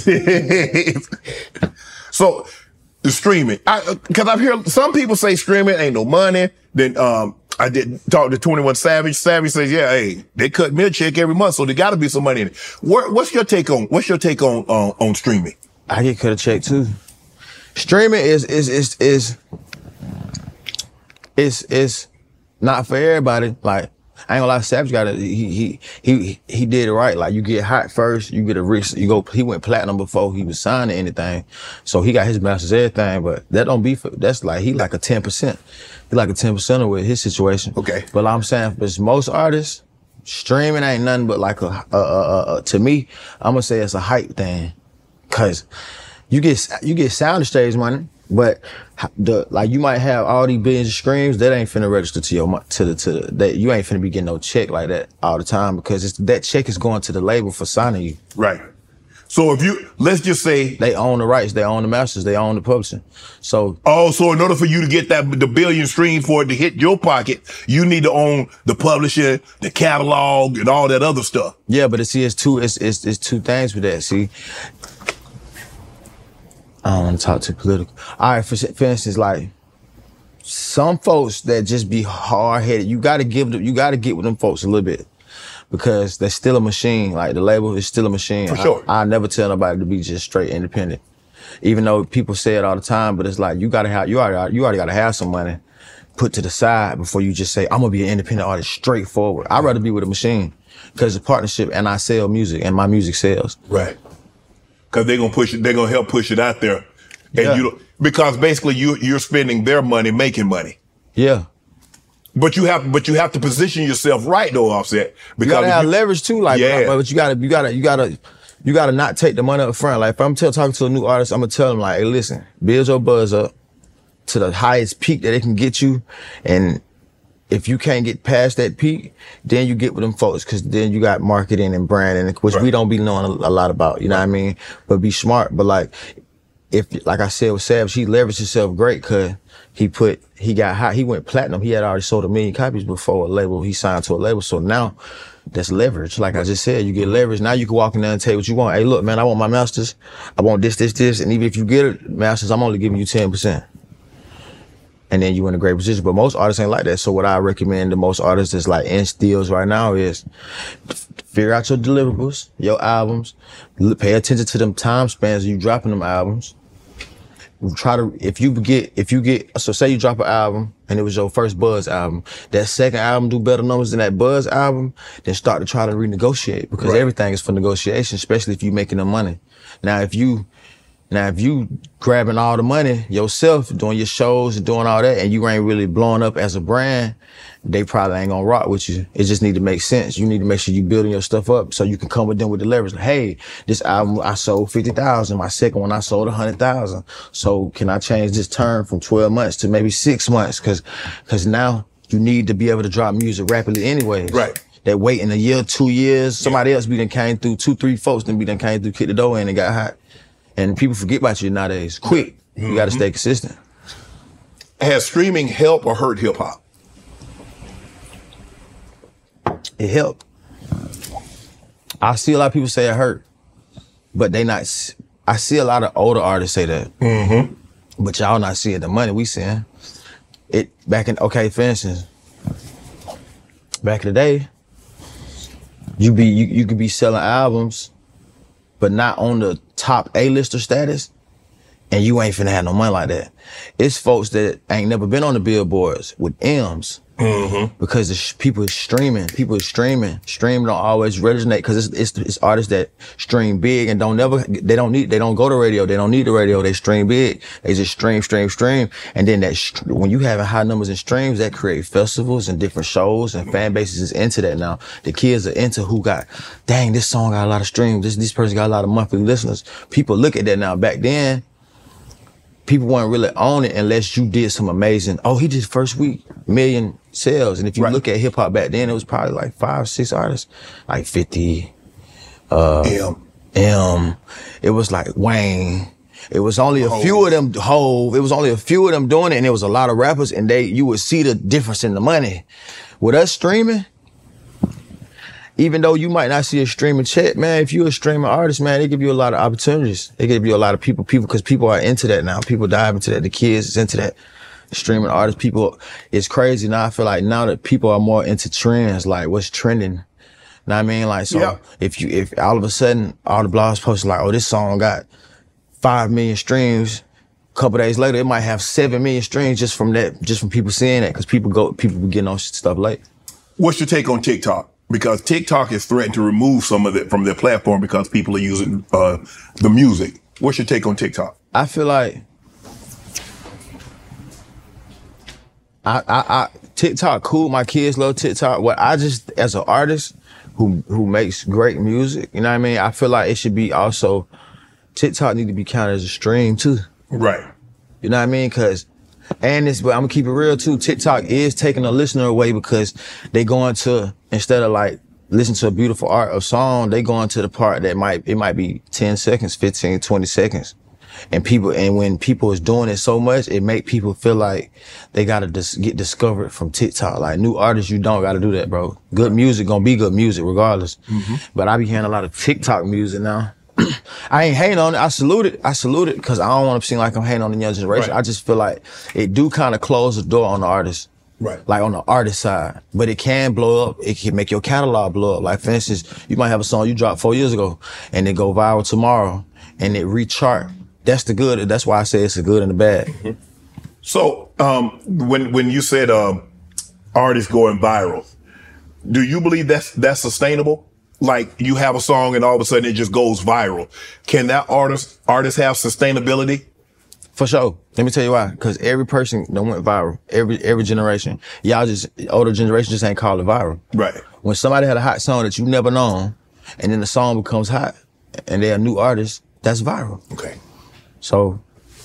So the streaming, because I've heard some people say streaming ain't no money. Then I did talk to 21 Savage. Savage says, yeah, hey, they cut me a check every month, so there got to be some money in it. What's your take on streaming?
I get cut a check too. Streaming is not for everybody. Like, I ain't gonna lie, Savage got it. He did it right. Like, you get hot first, you get a risk. He went platinum before he was signed to anything, so he got his masters, everything. But that don't be that's like he like a 10%. He like a 10%er with his situation.
Okay. But
like I'm saying, for most artists, streaming ain't nothing but like to me, I'm gonna say it's a hype thing, cause you get sound stage money. But you might have all these billions of streams that ain't finna register to that you ain't finna be getting no check like that all the time, because that check is going to the label for signing you.
Right. So let's just say
they own the rights, they own the masters, they own the publishing. So
in order for you to get the billion streams for it to hit your pocket, you need to own the publisher, the catalog, and all that other stuff.
Yeah, but it's two things with that. See, I don't want to talk too political. All right, for instance, like some folks that just be hard-headed, you gotta get with them folks a little bit, because they're still a machine. Like the label is still a machine.
For sure.
I never tell nobody to be just straight independent, even though people say it all the time. But it's like you already gotta have some money put to the side before you just say I'm gonna be an independent artist straightforward. I'd rather be with a machine, because it's a partnership and I sell music and my music sells.
Right. Because they're gonna push it, they're gonna help push it out there. And Because basically you're spending their money making money.
Yeah.
But you have to position yourself right though, Offset. Because
you gotta have leverage too, like, but you gotta not take the money up front. Like if I'm talking to a new artist, I'm gonna tell them like, hey, listen, build your buzz up to the highest peak that it can get you, and if you can't get past that peak, then you get with them folks, because then you got marketing and branding, which we don't be knowing a lot about. You know what I mean? But be smart. But like I said with Savage, he leveraged himself great because he got hot. He went platinum. He had already sold 1 million copies before a label. He signed to a label. So now that's leverage. Like I just said, you get leverage. Now you can walk in there and tell you what you want. Hey, look, man, I want my masters. I want this. And even if you get it, masters, I'm only giving you 10%. And then you in a great position. But most artists ain't like that. So what I recommend to most artists that's like in steals right now is figure out your deliverables, your albums, pay attention to them time spans of you dropping them albums. If you get, so say you drop an album and it was your first Buzz album, that second album do better numbers than that Buzz album, then start to try to renegotiate, because everything is for negotiation, especially if you making the money. Now, if you grabbing all the money yourself, doing your shows and doing all that, and you ain't really blowing up as a brand, they probably ain't gonna rock with you. It just need to make sense. You need to make sure you building your stuff up so you can come with them with the leverage. Like, hey, this album I sold 50,000. My second one I sold 100,000. So can I change this term from 12 months to maybe 6 months? Cause now you need to be able to drop music rapidly anyways.
Right.
That waiting a year, 2 years, somebody else be done came through, 2-3 folks then be done came through, kicked the door in and got hot. And people forget about you nowadays. Quick. You gotta stay consistent.
Has streaming helped or hurt hip hop?
It helped. I see a lot of people say it hurt, but they not. I see a lot of older artists say that.
Mm-hmm.
But y'all not seeing the money we seeing. It back in, okay, for instance, back in the day, you could be selling albums, but not on the top A-lister status, and you ain't finna have no money like that. It's folks that ain't never been on the billboards with M's. Mm-hmm. Because people is streaming. Streaming don't always resonate, because it's artists that stream big and don't go to radio. They don't need the radio. They stream big. They just stream. And then when you having high numbers in streams, that create festivals and different shows, and fan bases is into that now. The kids are into dang, this song got a lot of streams. This person got a lot of monthly listeners. People look at that now. Back then, people weren't really on it unless you did some amazing, he did first week, 1 million sales. And if you look at hip hop back then, it was probably like 5-6 artists, like 50, M. It was like Wayne. It was only a few of them, Hove. It was only a few of them doing it, and there was a lot of rappers, and you would see the difference in the money. With us streaming, even though you might not see a streaming check, man, if you're a streaming artist, man, they give you a lot of opportunities. They give you a lot of people, because people are into that now. People dive into that. The kids is into that. Streaming artists, people, it's crazy now. I feel like now that people are more into trends, like what's trending. Know what I mean? Like, so if all of a sudden all the blogs post like, this song got 5 million streams, a couple days later it might have 7 million streams just from people seeing that, because people be getting on stuff late.
What's your take on TikTok? Because TikTok is threatened to remove some of it from their platform because people are using the music. What's your take on TikTok?
I feel like TikTok cool. My kids love TikTok. What I just, as an artist who makes great music, you know what I mean? I feel like it should be also, TikTok need to be counted as a stream too.
Right.
You know what I mean? But I'm gonna keep it real too. TikTok is taking a listener away, because they going to, instead of like listen to a beautiful art of song, they going to the part that it might be 10 seconds, 15, 20 seconds. And when people is doing it so much, it make people feel like they gotta get discovered from TikTok. Like new artists, you don't gotta do that, bro. Good music gonna be good music regardless. Mm-hmm. But I be hearing a lot of TikTok music now. I ain't hating on it. I salute it because I don't want to seem like I'm hating on the young generation. Right. I just feel like it do kind of close the door on the artist.
Right.
Like on the artist side. But it can blow up. It can make your catalog blow up. Like for instance, you might have a song you dropped 4 years ago and it go viral tomorrow and it rechart. That's the good. That's why I say it's a good and a bad.
Mm-hmm. So when you said artists going viral, do you believe that's sustainable? Like you have a song and all of a sudden it just goes viral. Can that artist have sustainability?
For sure. Let me tell you why. Because every person that went viral, every generation, older generation just ain't call it viral.
Right.
When somebody had a hot song that you never known, and then the song becomes hot, and they're a new artist, that's viral.
Okay.
So,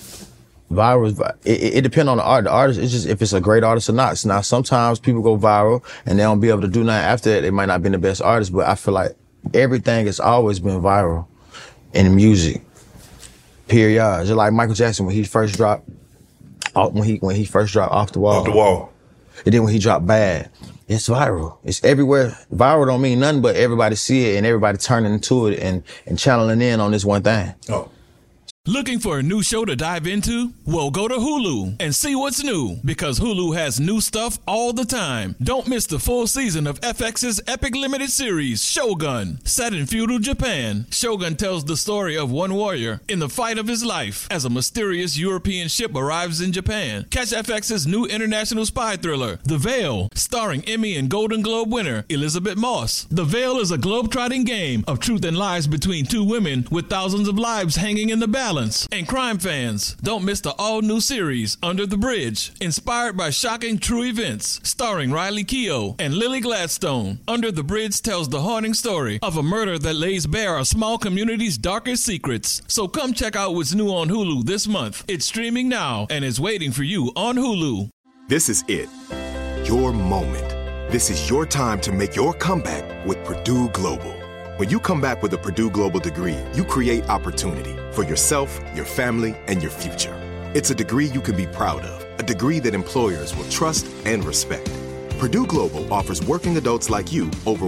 viral is, it depends on the art. The artist, it's just if it's a great artist or not. Now, sometimes people go viral, and they don't be able to do nothing after that. They might not be the best artist, but I feel like everything has always been viral in music. Period. Just like Michael Jackson when he first dropped, when he first dropped Off the Wall.
Off the Wall.
And then when he dropped Bad, it's viral. It's everywhere. Viral don't mean nothing but everybody see it and everybody turning into it and channeling in on this one thing.
Oh.
Looking for a new show to dive into? Well, go to Hulu and see what's new, because Hulu has new stuff all the time. Don't miss the full season of FX's epic limited series, Shogun. Set in feudal Japan, Shogun tells the story of one warrior in the fight of his life as a mysterious European ship arrives in Japan. Catch FX's new international spy thriller, The Veil, starring Emmy and Golden Globe winner Elizabeth Moss. The Veil is a globe-trotting game of truth and lies between two women with thousands of lives hanging in the balance. And crime fans, don't miss the all-new series, Under the Bridge, inspired by shocking true events, starring Riley Keough and Lily Gladstone. Under the Bridge tells the haunting story of a murder that lays bare a small community's darkest secrets. So come check out what's new on Hulu this month. It's streaming now and is waiting for you on Hulu.
This is it. Your moment. This is your time to make your comeback with Purdue Global. When you come back with a Purdue Global degree, you create opportunity for yourself, your family, and your future. It's a degree you can be proud of, a degree that employers will trust and respect. Purdue Global offers working adults like you over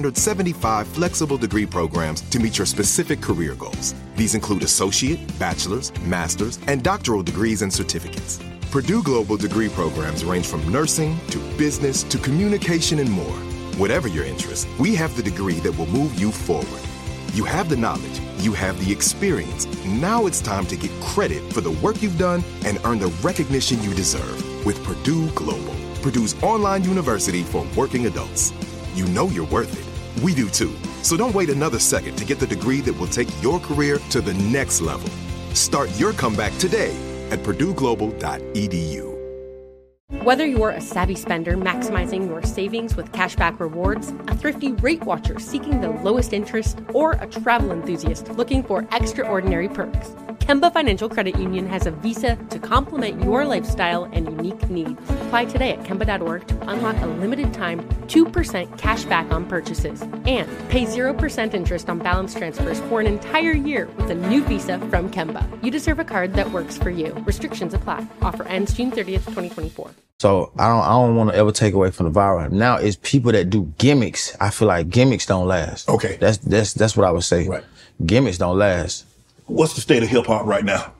175 flexible degree programs to meet your specific career goals. These include associate, bachelor's, master's, and doctoral degrees and certificates. Purdue Global degree programs range from nursing to business to communication and more. Whatever your interest, we have the degree that will move you forward. You have the knowledge, you have the experience. Now it's time to get credit for the work you've done and earn the recognition you deserve with Purdue Global, Purdue's online university for working adults. You know you're worth it. We do too. So don't wait another second to get the degree that will take your career to the next level. Start your comeback today at purdueglobal.edu.
Whether you're a savvy spender maximizing your savings with cashback rewards, a thrifty rate watcher seeking the lowest interest, or a travel enthusiast looking for extraordinary perks, Kemba Financial Credit Union has a visa to complement your lifestyle and unique needs. Apply today at Kemba.org to unlock a limited-time 2% cash back on purchases and pay 0% interest on balance transfers for an entire year with a new visa from Kemba. You deserve a card that works for you. Restrictions apply. Offer ends June 30th, 2024.
So I don't want to ever take away from the viral. Now it's people that do gimmicks. I feel like gimmicks don't last.
Okay.
That's what I would say.
Right.
Gimmicks don't last.
What's the state of hip hop right now?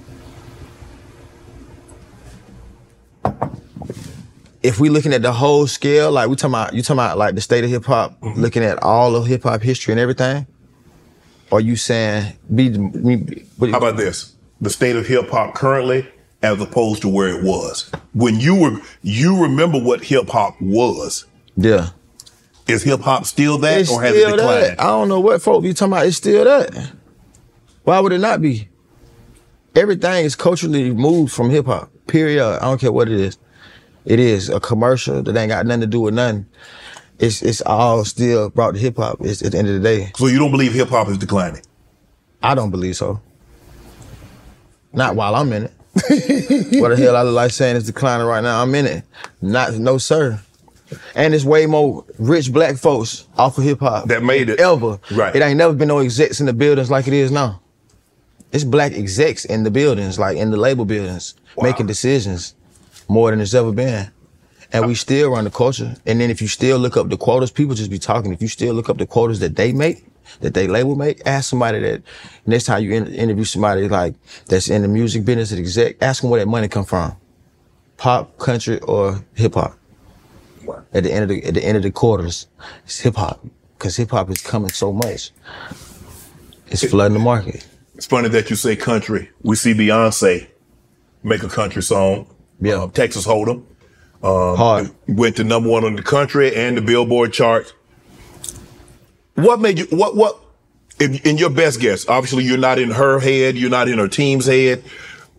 If we looking at the whole scale, like you talking about like the state of hip hop, looking at all of hip hop history and everything, or you saying
how about this? The state of hip hop currently as opposed to where it was. When you remember what hip hop was.
Yeah.
Is hip hop still that
it's
or has it declined?
That. I don't know what folk you talking about. It's still that. Why would it not be? Everything is culturally removed from hip hop. Period. I don't care what it is. It is a commercial that ain't got nothing to do with nothing. It's all still brought to hip hop. It's at the end of the day.
So you don't believe hip hop is declining?
I don't believe so. Not while I'm in it. What the hell I look like saying it's declining right now? I'm in it. No sir. And there's way more rich black folks off of hip hop
that made it
ever.
Right.
It ain't never been no execs in the buildings like it is now. It's black execs in the buildings, like in the label buildings, making decisions more than it's ever been. And we still run the culture. And then if you still look up the quotas, people just be talking. If you still look up the quotas that they make, that they label make, ask somebody that, next time you interview somebody like that's in the music business, an exec, ask them where that money come from. Pop, country, or hip hop. At the end of the quarters, it's hip hop. Because hip hop is coming so much. It's flooding the market.
It's funny that you say country. We see Beyonce make a country song.
Yeah.
Texas Hold'em.
Hard.
Went to number one on the country and the Billboard chart. What made you, in your best guess, obviously you're not in her head, you're not in her team's head.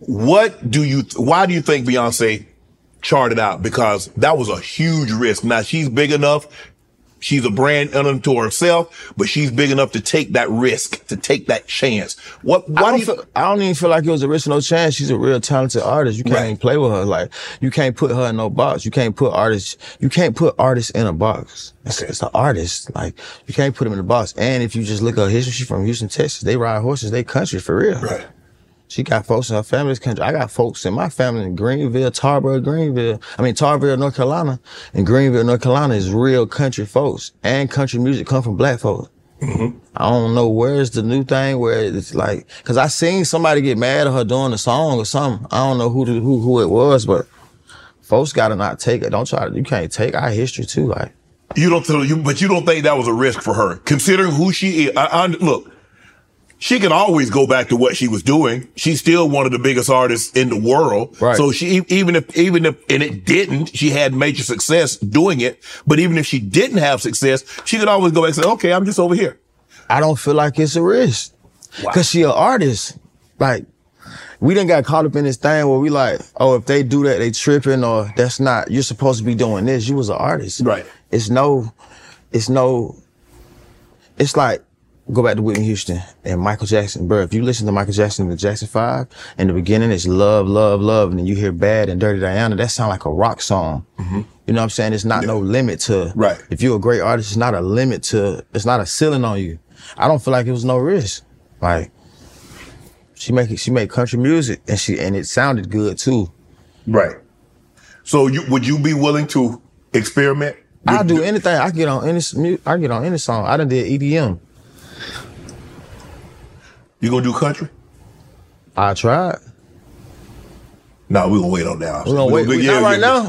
why do you think Beyonce charted out? Because that was a huge risk. Now she's big enough. She's a brand unto herself, but she's big enough to take that risk, to take that chance. I
don't even feel like it was a risk, no chance. She's a real talented artist. You can't even play with her. Like, you can't put her in no box. You can't put artists in a box. It's an artist. Like, you can't put them in a box. And if you just look at her history, she's from Houston, Texas. They ride horses. They country for real.
Right.
She got folks in her family's country. I got folks in my family in Greenville, Tarboro, North Carolina. And Greenville, North Carolina is real country folks. And country music come from black folks. Mm-hmm. I don't know where's the new thing where it's like, cause I seen somebody get mad at her doing the song or something. I don't know who it was, but folks gotta not take it. You can't take our history too. Like,
but you don't think that was a risk for her, considering who she is. Look, she can always go back to what she was doing. She's still one of the biggest artists in the world.
Right.
So even if, and it didn't, she had major success doing it. But even if she didn't have success, she could always go back and say, okay, I'm just over here.
I don't feel like it's a risk.
Wow.
Cause she an artist. Like, we done got caught up in this thing where we like, oh, if they do that, they tripping, or that's not, you're supposed to be doing this. You was an artist.
Right.
It's like, go back to Whitney Houston and Michael Jackson. Bro, if you listen to Michael Jackson and the Jackson 5, in the beginning it's love, love, love, and then you hear Bad and Dirty Diana, that sound like a rock song. Mm-hmm. You know what I'm saying? It's not no limit to,
right.
If you're a great artist, it's not a limit to, it's not a ceiling on you. I don't feel like it was no risk. Like, she make country music and it sounded good too.
Right. So would you be willing to experiment?
I'll do anything. I get on any song. I done did EDM.
You gonna do country?
I tried.
No, we're gonna wait on that.
We're gonna wait. Not right now.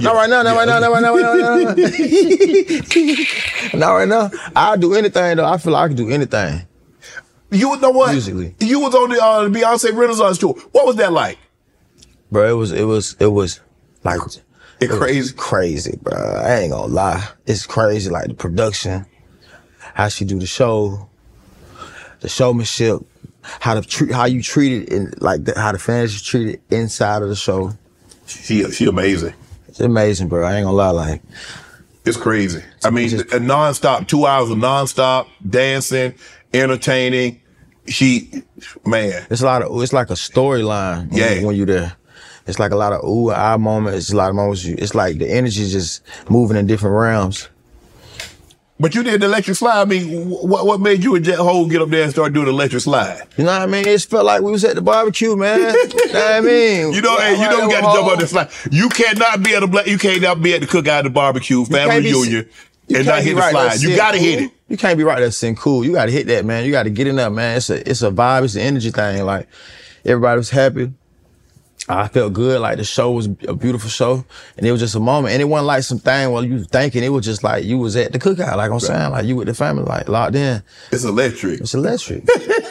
Not right now. I'll do anything though. I feel like I can do anything.
You know what?
Musically.
You was on the Beyonce Renaissance tour. What was that like?
Bro, it was like
crazy.
Crazy, bro. I ain't gonna lie. It's crazy, like the production, how she do the show, the showmanship, how you treat it, how the fans are treated inside of the show.
She amazing.
It's amazing, bro. I ain't gonna lie, like.
It's crazy. I mean, a nonstop, 2 hours of nonstop dancing, entertaining. It's like a storyline when you're there. It's like a lot of ooh and ah moments. It's a lot of moments. It's like the energy just moving in different realms. But you did the electric slide. I mean, what made you and Jet Ho get up there and start doing the electric slide?
You know what I mean? It felt like we was at the barbecue, man. You know what I mean?
You got to jump on the slide. You cannot be at the cookout at the barbecue, family reunion, and not hit the slide. You got to hit it.
You can't be right there sitting cool. You got to hit that, man. You got to get in there, man. It's a vibe. It's an energy thing. Like, everybody was happy. I felt good, like the show was a beautiful show, and it was just a moment. And it wasn't like some thing where you was thinking, it was just like you was at the cookout, like I'm saying, like you with the family, like locked in.
It's electric.
It's electric.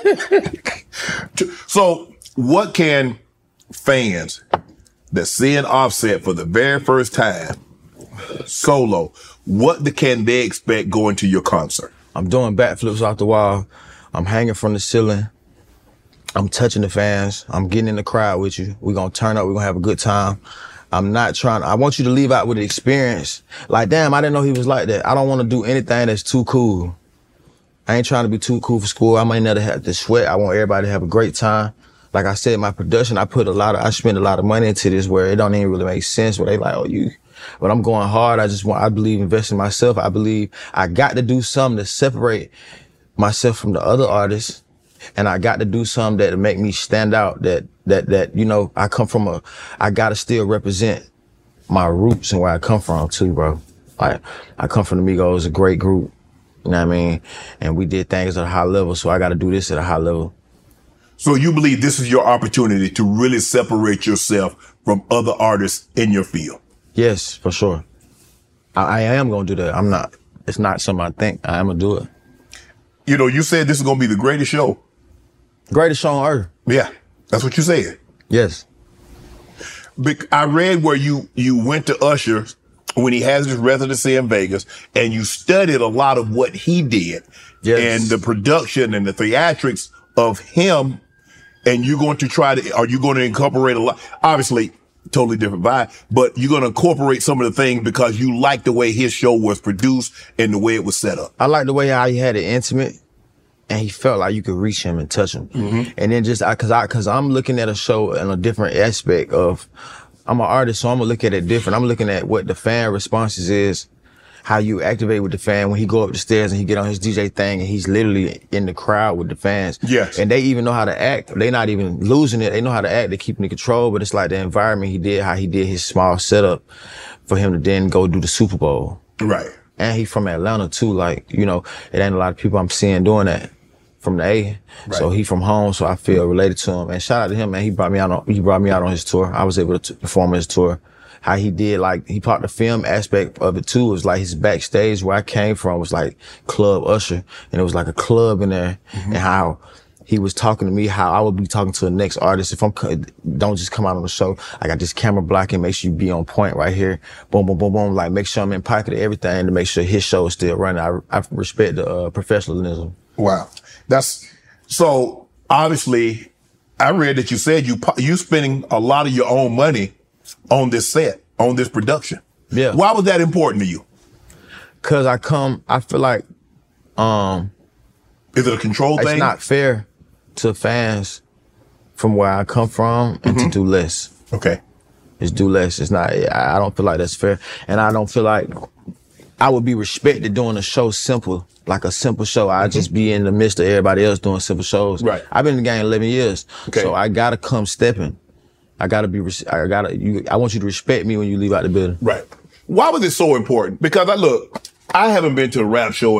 So what can fans that seeing Offset for the very first time, solo, what can they expect going to your concert?
I'm doing backflips off the wall. I'm hanging from the ceiling. I'm touching the fans. I'm getting in the crowd with you. We're going to turn up. We're going to have a good time. I want you to leave out with the experience. Like, damn, I didn't know he was like that. I don't want to do anything that's too cool. I ain't trying to be too cool for school. I might never have to sweat. I want everybody to have a great time. Like I said, my production, I spend a lot of money into this where it don't even really make sense. Where they like, but I'm going hard. I believe investing in myself. I believe I got to do something to separate myself from the other artists. And I got to do something that'll make me stand out, that, you know, I gotta still represent my roots and where I come from too, bro. Like, I come from the Migos, a great group, you know what I mean? And we did things at a high level, so I gotta do this at a high level.
So you believe this is your opportunity to really separate yourself from other artists in your field?
Yes, for sure. I am gonna do that. It's not something I think. I am gonna do it.
You know, you said this is gonna be the greatest show.
Greatest show on earth.
Yeah, that's what you said.
Yes.
I read where you went to Usher when he has his residency in Vegas, and you studied a lot of what he did.
Yes.
And the production and the theatrics of him and you're going to are you going to incorporate a lot? Obviously, totally different vibe, but you're going to incorporate some of the things because you like the way his show was produced and the way it was set up.
I like the way how he had it intimate, and he felt like you could reach him and touch him. Mm-hmm. And then cause I'm looking at a show in a different aspect of, I'm an artist, so I'm gonna look at it different. I'm looking at what the fan responses is, how you activate with the fan when he go up the stairs and he get on his DJ thing and he's literally in the crowd with the fans.
Yes.
And they even know how to act. They not even losing it. They know how to act. They keeping the control, but it's like the environment he did, how he did his small setup for him to then go do the Super Bowl.
Right.
And he from Atlanta too. Like, you know, it ain't a lot of people I'm seeing doing that from the A. Right. So he from home, so I feel related to him. And shout out to him, man. He brought me out on his tour. I was able to perform on his tour. How he did, like, he part the film aspect of it too. It was like his backstage where I came from was like Club Usher. And it was like a club in there. Mm-hmm. And how he was talking to me, how I would be talking to the next artist. If don't just come out on the show. I got this camera blocking, make sure you be on point right here. Boom, boom, boom, boom. Like, make sure I'm in pocket of everything to make sure his show is still running. I respect the professionalism.
Wow. So obviously I read that you said you spending a lot of your own money on this set, on this production.
Yeah.
Why was that important to you?
Cause I feel like,
is it a control thing?
It's not fair to fans from where I come from and to do less.
Okay.
It's do less. It's not, I don't feel like that's fair. And I don't feel like I would be respected doing a show simple, like a simple show. I'd just be in the midst of everybody else doing simple shows.
Right.
I've been in the game 11 years.
Okay.
So I gotta come stepping. I want you to respect me when you leave out the building.
Right. Why was it so important? Because I haven't been to a rap show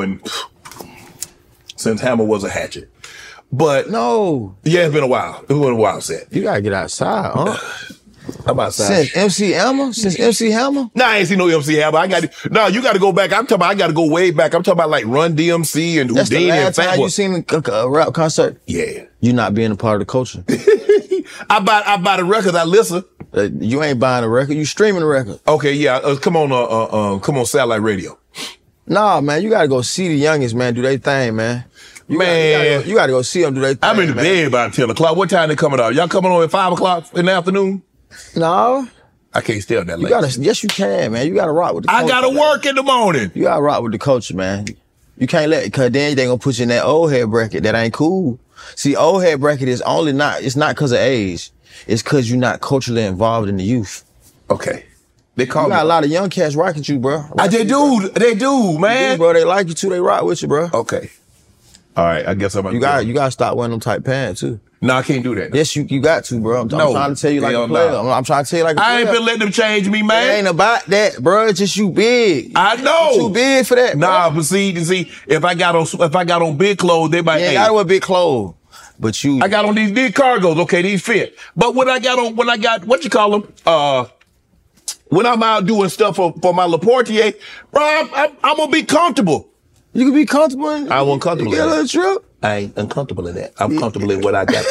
since Hammer was a hatchet. But
no.
Yeah, it's been a while. It's been a while since.
You gotta get outside, huh?
I'm outside.
Since MC Hammer? Since MC Hammer?
Nah, I ain't seen no MC Hammer. You gotta go back. I'm talking about, I gotta go way back. I'm talking about like Run DMC and Houdini and
That's the last time you seen a rap concert?
Yeah.
You not being a part of the culture.
I buy the records, I listen.
You ain't buying a record, you streaming a record.
Okay, yeah. Come on satellite radio.
Nah, man, you gotta go see the youngest, man, do their thing, man. You gotta go see them do their thing.
I'm in the bed by 10 o'clock. What time they coming out? Y'all coming on at 5 o'clock in the afternoon?
No.
I can't stay up that late.
Yes, you can, man. You gotta rock with the culture.
I gotta work in the morning.
You gotta rock with the culture, man. You can't cause then they gonna put you in that old head bracket. That ain't cool. See, old head bracket is it's not cause of age. It's cause you're not culturally involved in the youth.
Okay.
You got a lot of young cats rocking you, bro.
They do, man.
Bro, they like you too. They rock with you, bro.
Okay. All right, I guess I'm.
You gotta stop wearing them tight pants too.
No, I can't do that.
Yes, you got to, bro. I'm trying to tell you like a player. I'm trying to tell you like a player.
I ain't been letting them change me, man.
It ain't about that, bro. It's just you big.
I know.
You too big for that, bro.
Nah, but see, if I got on big clothes, they might.
You ain't gotta wear big clothes. But
I got on these big cargos. Okay, these fit. But when I got what you call them? When I'm out doing stuff for my Laportier, bro, I'm gonna be comfortable.
You can be comfortable in
I wasn't comfortable
in that. Trip?
I ain't uncomfortable in that. I'm comfortable in what I got.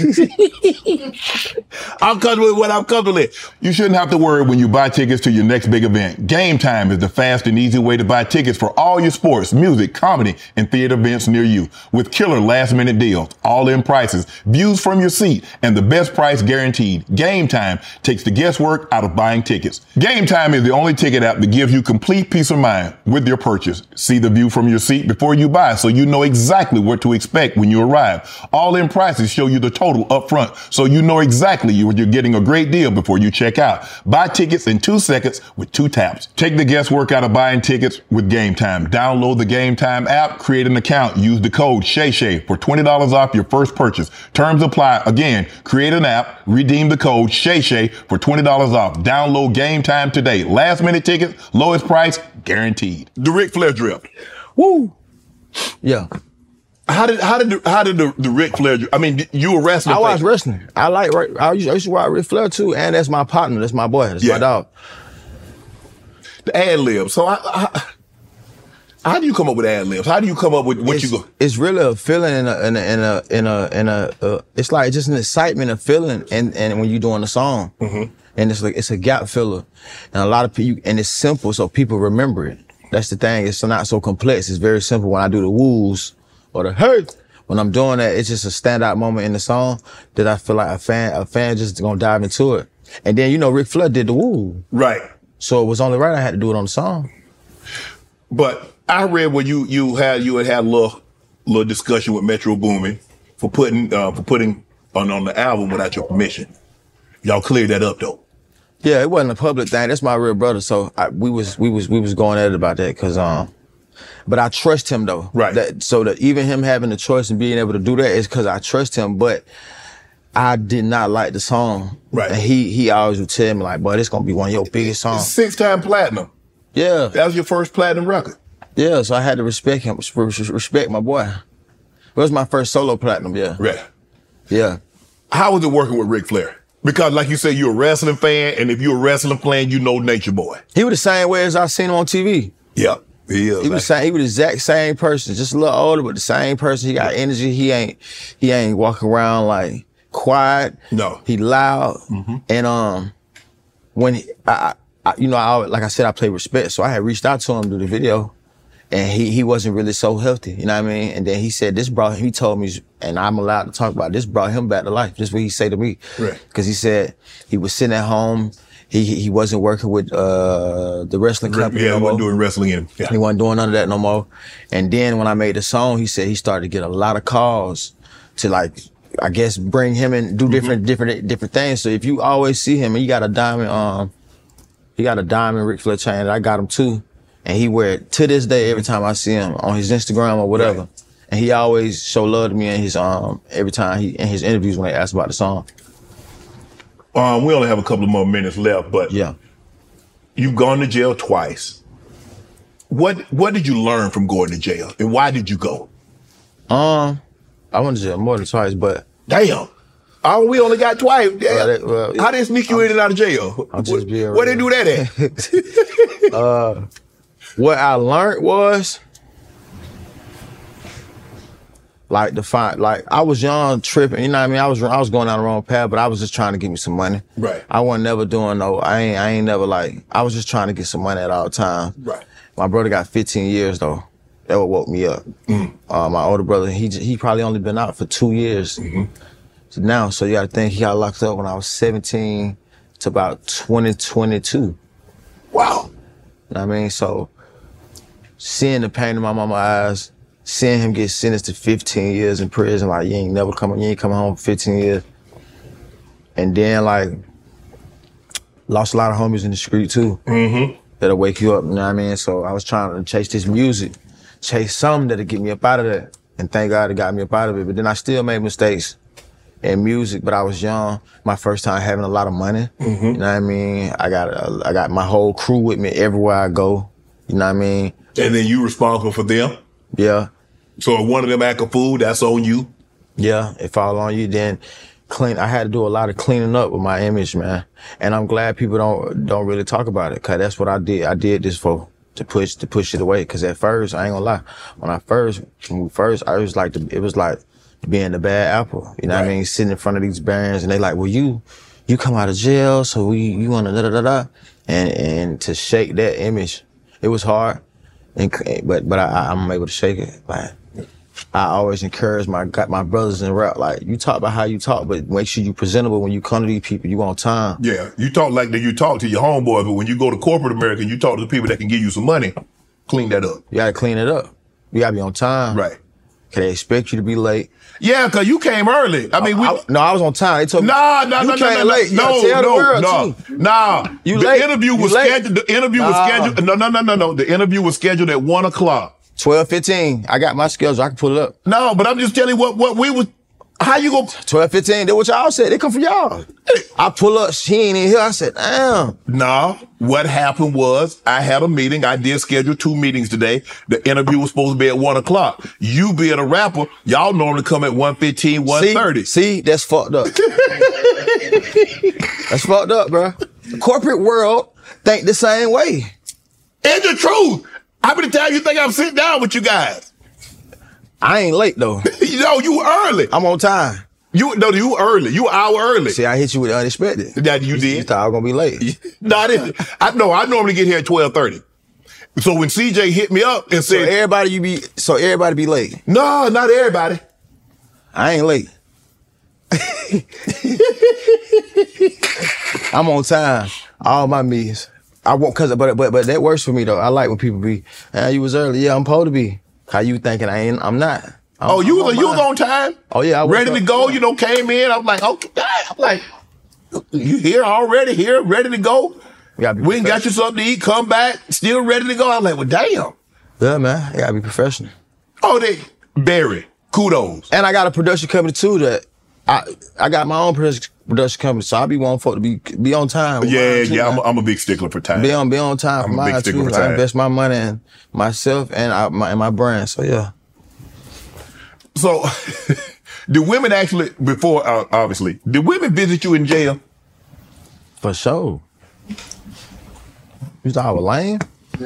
I'm comfortable with what I'm comfortable in.
You shouldn't have to worry when you buy tickets to your next big event. Game Time is the fast and easy way to buy tickets for all your sports, music, comedy, and theater events near you. With killer last-minute deals, all-in prices, views from your seat, and the best price guaranteed. Game Time takes the guesswork out of buying tickets. Game Time is the only ticket app that gives you complete peace of mind with your purchase. See the view from your seat before you buy so you know exactly what to expect when you arrive. All-in prices show you the total up front so you know exactly you're getting a great deal before you check out. Buy tickets in 2 seconds with 2 taps. Take the guesswork out of buying tickets with Game Time. Download the Game Time app, create an account, use the code SHAY for $20 off your first purchase. Terms apply. Again, create an app, redeem the code SHAY for $20 off. Download Game Time today. Last minute tickets, lowest price, guaranteed. The Ric Flair drip.
Woo. Yeah.
How did the Ric Flair? I mean, you were wrestling.
I watch wrestling. I used to watch Ric Flair too, and that's my partner. That's my boy. That's my dog.
The ad libs. So how do you come up with ad libs? How do you come up with what you go?
It's really a feeling it's like just an excitement of feeling, and when you're doing a song, and it's a gap filler, and a lot of people, and it's simple so people remember it. That's the thing. It's not so complex. It's very simple. When I do the woos or the hey, when I'm doing that, it's just a standout moment in the song that I feel like a fan just gonna dive into it. And then, Ric Flair did the woo.
Right.
So it was only right I had to do it on the song.
But I read where you had a little discussion with Metro Boomin for putting on the album without your permission. Y'all cleared that up though.
Yeah, it wasn't a public thing. That's my real brother. So we was going at it about that because but I trust him though.
Right.
So that even him having the choice and being able to do that is because I trust him. But I did not like the song.
Right.
And he always would tell me like, boy, this gonna be one of your biggest songs.
6-time platinum.
Yeah.
That was your first platinum record.
Yeah, so I had to respect him, respect my boy. It was my first solo platinum, yeah.
Right.
Yeah.
How was it working with Ric Flair? Because like you said, you're a wrestling fan, and if you're a wrestling fan, you know Nature Boy.
He was the same way as I seen him on TV.
Yeah, he is.
He was the exact same person, just a little older, but the same person. He got energy. He ain't walking around like quiet.
No.
He loud. Mm-hmm. And when I like I said, I play respect, so I had reached out to him to do the video. And he wasn't really so healthy, you know what I mean? And then he said he told me, and I'm allowed to talk about it, this brought him back to life. This is what he said to me.
Right.
Because he said he was sitting at home, he wasn't working with the wrestling company
Yeah,
no
he
more.
wasn't doing wrestling in him. Yeah.
He wasn't doing none of that no more. And then when I made the song, he said he started to get a lot of calls to like, I guess, bring him and do different things. So if you always see him and he got a diamond Ric Flair chain, I got him too. And he wear it to this day every time I see him on his Instagram or whatever. Right. And he always show love to me in his every time in his interviews when they ask about the song.
We only have a couple of more minutes left, but
yeah,
you've gone to jail twice. What did you learn from going to jail, and why did you go?
I went to jail more than twice, but
damn. Oh, we only got twice. Damn. How they sneak you in and out of jail?
I'm just being
where they do that
at? What I learned was like I was young, tripping, you know what I mean? I was going down the wrong path, but I was just trying to get me some money.
Right.
I wasn't never doing I ain't never I was just trying to get some money at all times.
Right.
My brother got 15 years though. That what woke me up. My older brother, he probably only been out for 2 years.
Mm-hmm.
So you gotta think he got locked up when I was 17 to about 2022.
Wow.
You know what I mean? So seeing the pain in my mama's eyes, seeing him get sentenced to 15 years in prison, like you ain't coming home for 15 years. And then lost a lot of homies in the street too.
Mm-hmm.
That'll wake you up, you know what I mean? So I was trying to chase this music, chase something that'll get me up out of that. And thank God it got me up out of it. But then I still made mistakes in music, but I was young. My first time having a lot of money.
Mm-hmm.
You know what I mean? I got my whole crew with me everywhere I go. You know what I mean?
And then you responsible for them?
Yeah.
So if one of them act a fool, that's on you?
Yeah, if all on you, then I had to do a lot of cleaning up with my image, man. And I'm glad people don't really talk about it, cause that's what I did. I did this to push it away. Cause at first, I ain't gonna lie, when we first, I was like, it was like being the bad apple. You know what I mean? Sitting in front of these bands and they like, well, you come out of jail, so you wanna da-da-da-da. And to shake that image, it was hard. But I'm able to shake it. Like, I always encourage my brothers in rap, like, you talk about how you talk, but make sure you presentable when you come to these people, you on time.
Yeah, you talk like that you talk to your homeboy, but when you go to corporate America and you talk to the people that can give you some money, clean that up.
You gotta clean it up. You gotta be on time.
Right.
Can they expect you to be late?
Yeah, cause you came early. I mean,
I was on time. They told me,
no,
late. You
the
late.
interview was scheduled. The interview was scheduled. No. The interview was scheduled at 1:00.
12:15. I got my schedule. I can pull it up.
No, but I'm just telling you what we was. How you go?
12:15. That's what y'all said. They come for y'all. I pull up. She ain't in here. I said, damn.
No. What happened was I had a meeting. I did schedule 2 meetings today. The interview was supposed to be at 1:00. You being a rapper, y'all normally come at 1:15, 1:30.
See, that's fucked up. That's fucked up, bro. The corporate world think the same way.
It's the truth. How many times you think I'm sitting down with you guys?
I ain't late though.
You early.
I'm on time.
You early. You an hour early.
See, I hit you with the unexpected.
That you did.
You thought I was gonna be late.
No, I didn't. I normally get here at 12:30. So when CJ hit me up and said,
so everybody be late.
No, not everybody.
I ain't late. I'm on time. All my meetings. I won't, but that works for me though. I like when people be, you was early. Yeah, I'm supposed to be. How you thinking I'm not.
You was on time?
Oh yeah, I
ready to go. You know, came in. I'm like, okay. I'm like, you here already? Here, ready to go? We ain't got you something to eat. Come back, still ready to go. I'm like, well, damn.
Yeah, man, I gotta be professional.
Oh, Barry, kudos.
And I got a production company too that I got my own production company, so I be wanting folk to be on time.
Yeah. I'm a big stickler for time.
Be on time for mine too. I invest my money in myself and my brand. So yeah.
So, do women actually obviously? Did women visit you in jail?
For sure. You thought I was lame?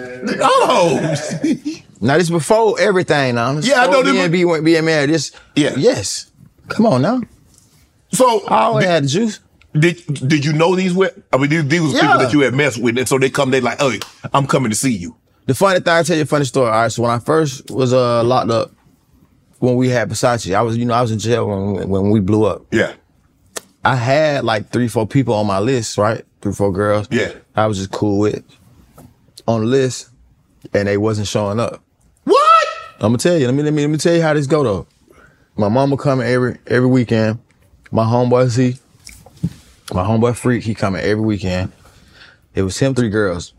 Oh.
Now this before everything. Now.
Yeah, I know.
Being married. Yes. Come on now.
So
I always had the juice.
Did you know these were? I mean, these were people that you had messed with, and so they like, oh, I'm coming to see you.
The funny thing, I'll tell you a funny story. All right, so when I first was locked up, when we had Versace, I was in jail when we blew up.
Yeah.
I had like 3-4 people on my list, right? 3-4 girls.
Yeah.
I was just cool with on the list, and they wasn't showing up.
What?
I'm gonna tell you. Let me tell you how this go though. My mama coming every weekend. My homeboy my homeboy Freak, he coming every weekend. It was him, 3 girls.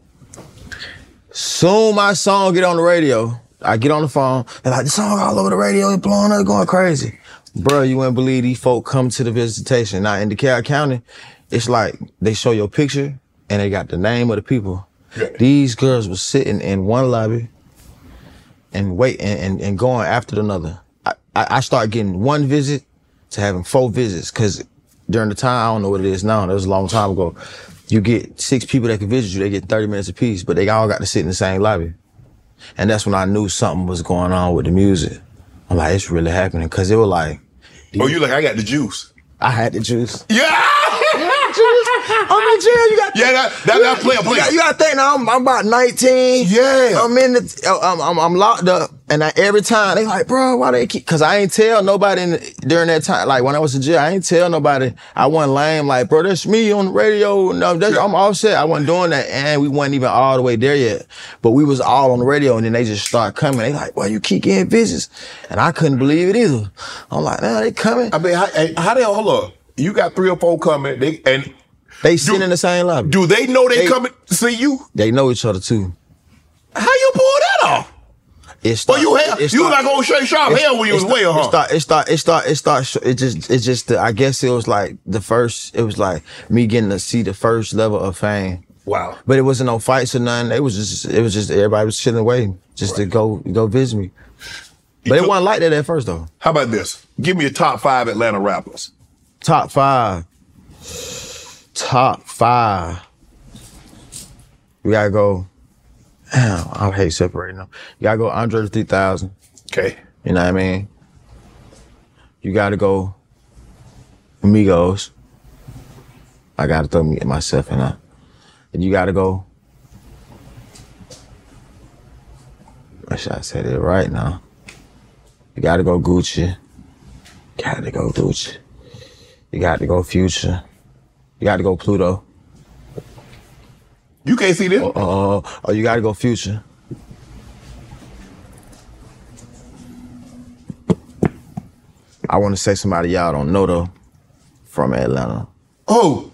Soon my song get on the radio, I get on the phone, they're like, the song all over the radio, it's blowing up, going crazy. Bro, you wouldn't believe these folk come to the visitation. Now in DeKalb County, it's like they show your picture and they got the name of the people. Yeah. These girls was sitting in one lobby and waiting and going after another. I started getting 1 visit to having 4 visits, because during the time, I don't know what it is now, that was a long time ago, you get 6 people that can visit you, they get 30 minutes apiece, but they all got to sit in the same lobby. And that's when I knew something was going on with the music. I'm like, it's really happening, because it was like...
you like, I got the juice.
I had the juice.
Yeah!
I'm in jail. You got
that play.
You got to think now. I'm about 19.
Yeah.
I'm locked up, and every time they like, bro, why they keep? Because I ain't tell nobody during that time. Like when I was in jail, I ain't tell nobody. I wasn't lame. Like, bro, that's me on the radio. No, I'm all set. I wasn't doing that, and we wasn't even all the way there yet. But we was all on the radio, and then they just start coming. They like, well, you keep getting visits, and I couldn't believe it either. I'm like, nah, they coming.
I mean, how they hold up? You got 3 or 4 coming,
they sit in the same lobby.
Do they know they coming to see you?
They know each other too.
How you pull that off? You was like on Shay Sharp hell when you was way, huh?
It just I guess it was like it was like me getting to see the first level of fame.
Wow.
But it wasn't no fights or nothing. It was just everybody was chilling away just to go visit me. But it wasn't like that at first though.
How about this? Give me your top 5 Atlanta rappers.
Top 5. We gotta go. I hate separating them. You gotta go Andre the 3000.
Okay.
You know what I mean? You gotta go Amigos. I gotta throw myself in there. And you gotta go. I should I say that right now. You gotta go Gucci. You got to go Future. You got to go Pluto.
You can't see this?
You got to go Future. I want to say somebody y'all don't know though, from Atlanta.
Oh.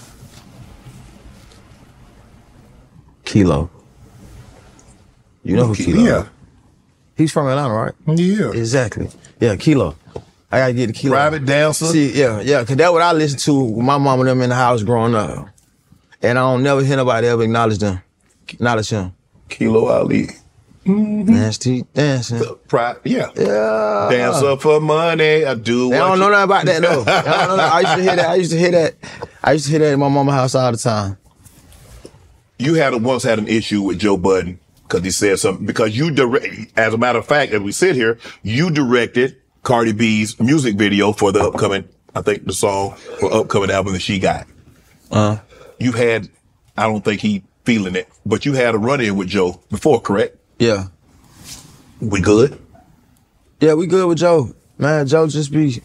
Kilo. You know who Kilo is?
Yeah.
He's from Atlanta, right?
Yeah.
Exactly. Yeah, Kilo. I gotta get the Kilo.
Private dancer.
See, yeah, cause that's what I listened to with my mom and them in the house growing up. And I don't never hear nobody ever acknowledge him.
Kilo Ali.
Mm-hmm. Nasty dancing.
Yeah. Dancer for money. I do.
They don't know nothing about that though. I used to hear that in my mama's house all the time.
You once had an issue with Joe Budden because he said something. Because as a matter of fact, as we sit here, you directed Cardi B's music video for the upcoming, I think the song for upcoming album that she got. You had, I don't think he feeling it, but you had a run-in with Joe before, correct?
Yeah.
We good?
Yeah, we good with Joe. Man, Joe just be...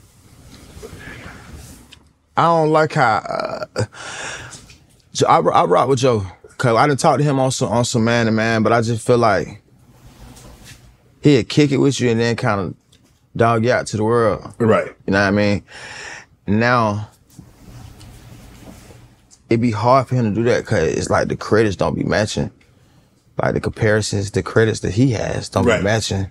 I don't like how... I rock with Joe. Cause I didn't talk to him on some man-to-man, but I just feel like he'd kick it with you and then kind of dog you out to the world.
Right.
You know what I mean? Now, it'd be hard for him to do that because it's like the credits don't be matching. Like the comparisons, the credits that he has don't be matching.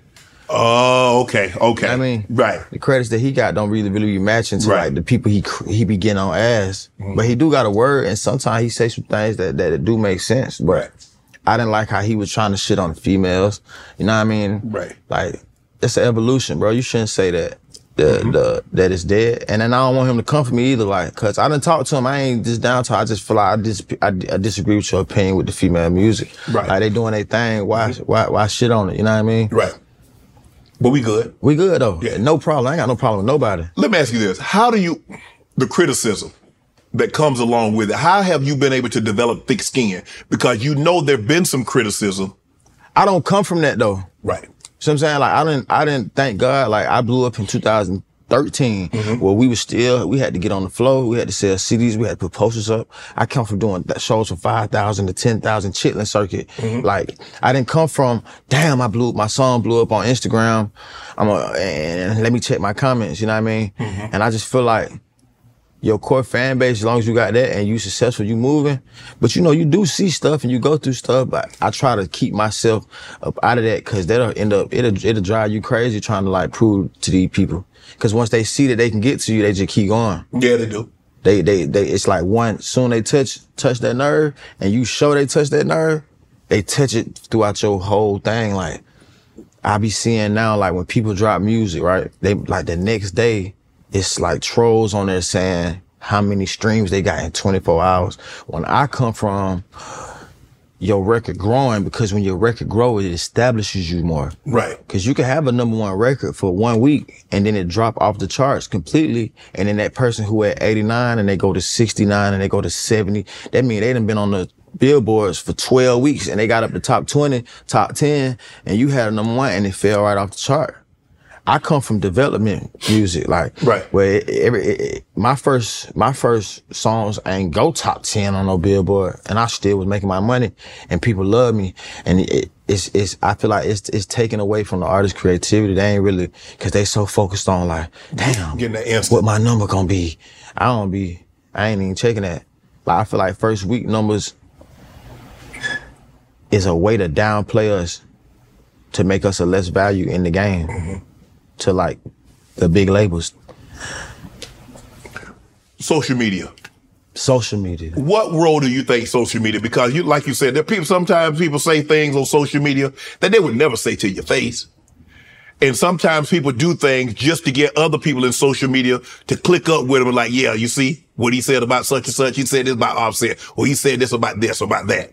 Oh, okay.
You know what I mean?
Right.
The credits that he got don't really be matching to like the people he be getting on ass. Mm-hmm. But he do got a word, and sometimes he say some things that do make sense. But I didn't like how he was trying to shit on the females. You know what I mean?
Right.
Like, it's an evolution, bro. You shouldn't say that that it's dead. And then I don't want him to come for me either, like, cause I done talked to him. I ain't just down to. I just feel like I disagree with your opinion with the female music.
Right.
Like they doing their thing. Why shit on it? You know what I mean?
Right. But we good.
We good though. Yeah. No problem. I ain't got no problem with nobody.
Let me ask you this. How do you, the criticism that comes along with it, how have you been able to develop thick skin? Because you know there've been some criticism.
I don't come from that though.
Right.
So I'm saying, like, I didn't thank God. Like, I blew up in 2013 where we had to get on the floor. We had to sell CDs. We had to put posters up. I come from doing shows from 5,000 to 10,000 Chitlin circuit. Like, I didn't come from, damn, my song blew up on Instagram. And let me check my comments, you know what I mean? And I just feel like your core fan base, as long as you got that and you successful, you moving. But you know, you do see stuff and you go through stuff, but I try to keep myself up out of that because that'll end up, it'll drive you crazy trying to like prove to these people. Because once they see that they can get to you, they just keep going.
Yeah, they do.
They it's like soon they touch that nerve and you show they touch that nerve, they touch it throughout your whole thing. Like, I be seeing now, like when people drop music, right? They like the next day, it's like trolls on there saying how many streams they got in 24 hours. When I come from your record growing, because when your record grows, it establishes you more.
Right.
Because you can have a #1 record for 1 week and then it drop off the charts completely. And then that person who at 89 and they go to 69 and they go to 70, that means they done been on the billboards for 12 weeks and they got up to top 20, top 10, and you had a #1 and it fell right off the chart. I come from development music, like where my first songs ain't go top 10 on no billboard, and I still was making my money, and people love me, and it's I feel like it's taken away from the artist's creativity. They ain't really, cause they so focused on like, damn,
getting that instant.
What my number gonna be? I ain't even checking that. Like I feel like first week numbers is a way to downplay us, to make us a less value in the game. To like the big labels. Social media.
What role do you think social media? Because you, like you said, there are people, sometimes people say things on social media that they would never say to your face. And sometimes people do things just to get other people in social media to click up with them and like, yeah, you see what he said about such and such. He said this about Offset, or he said this about that.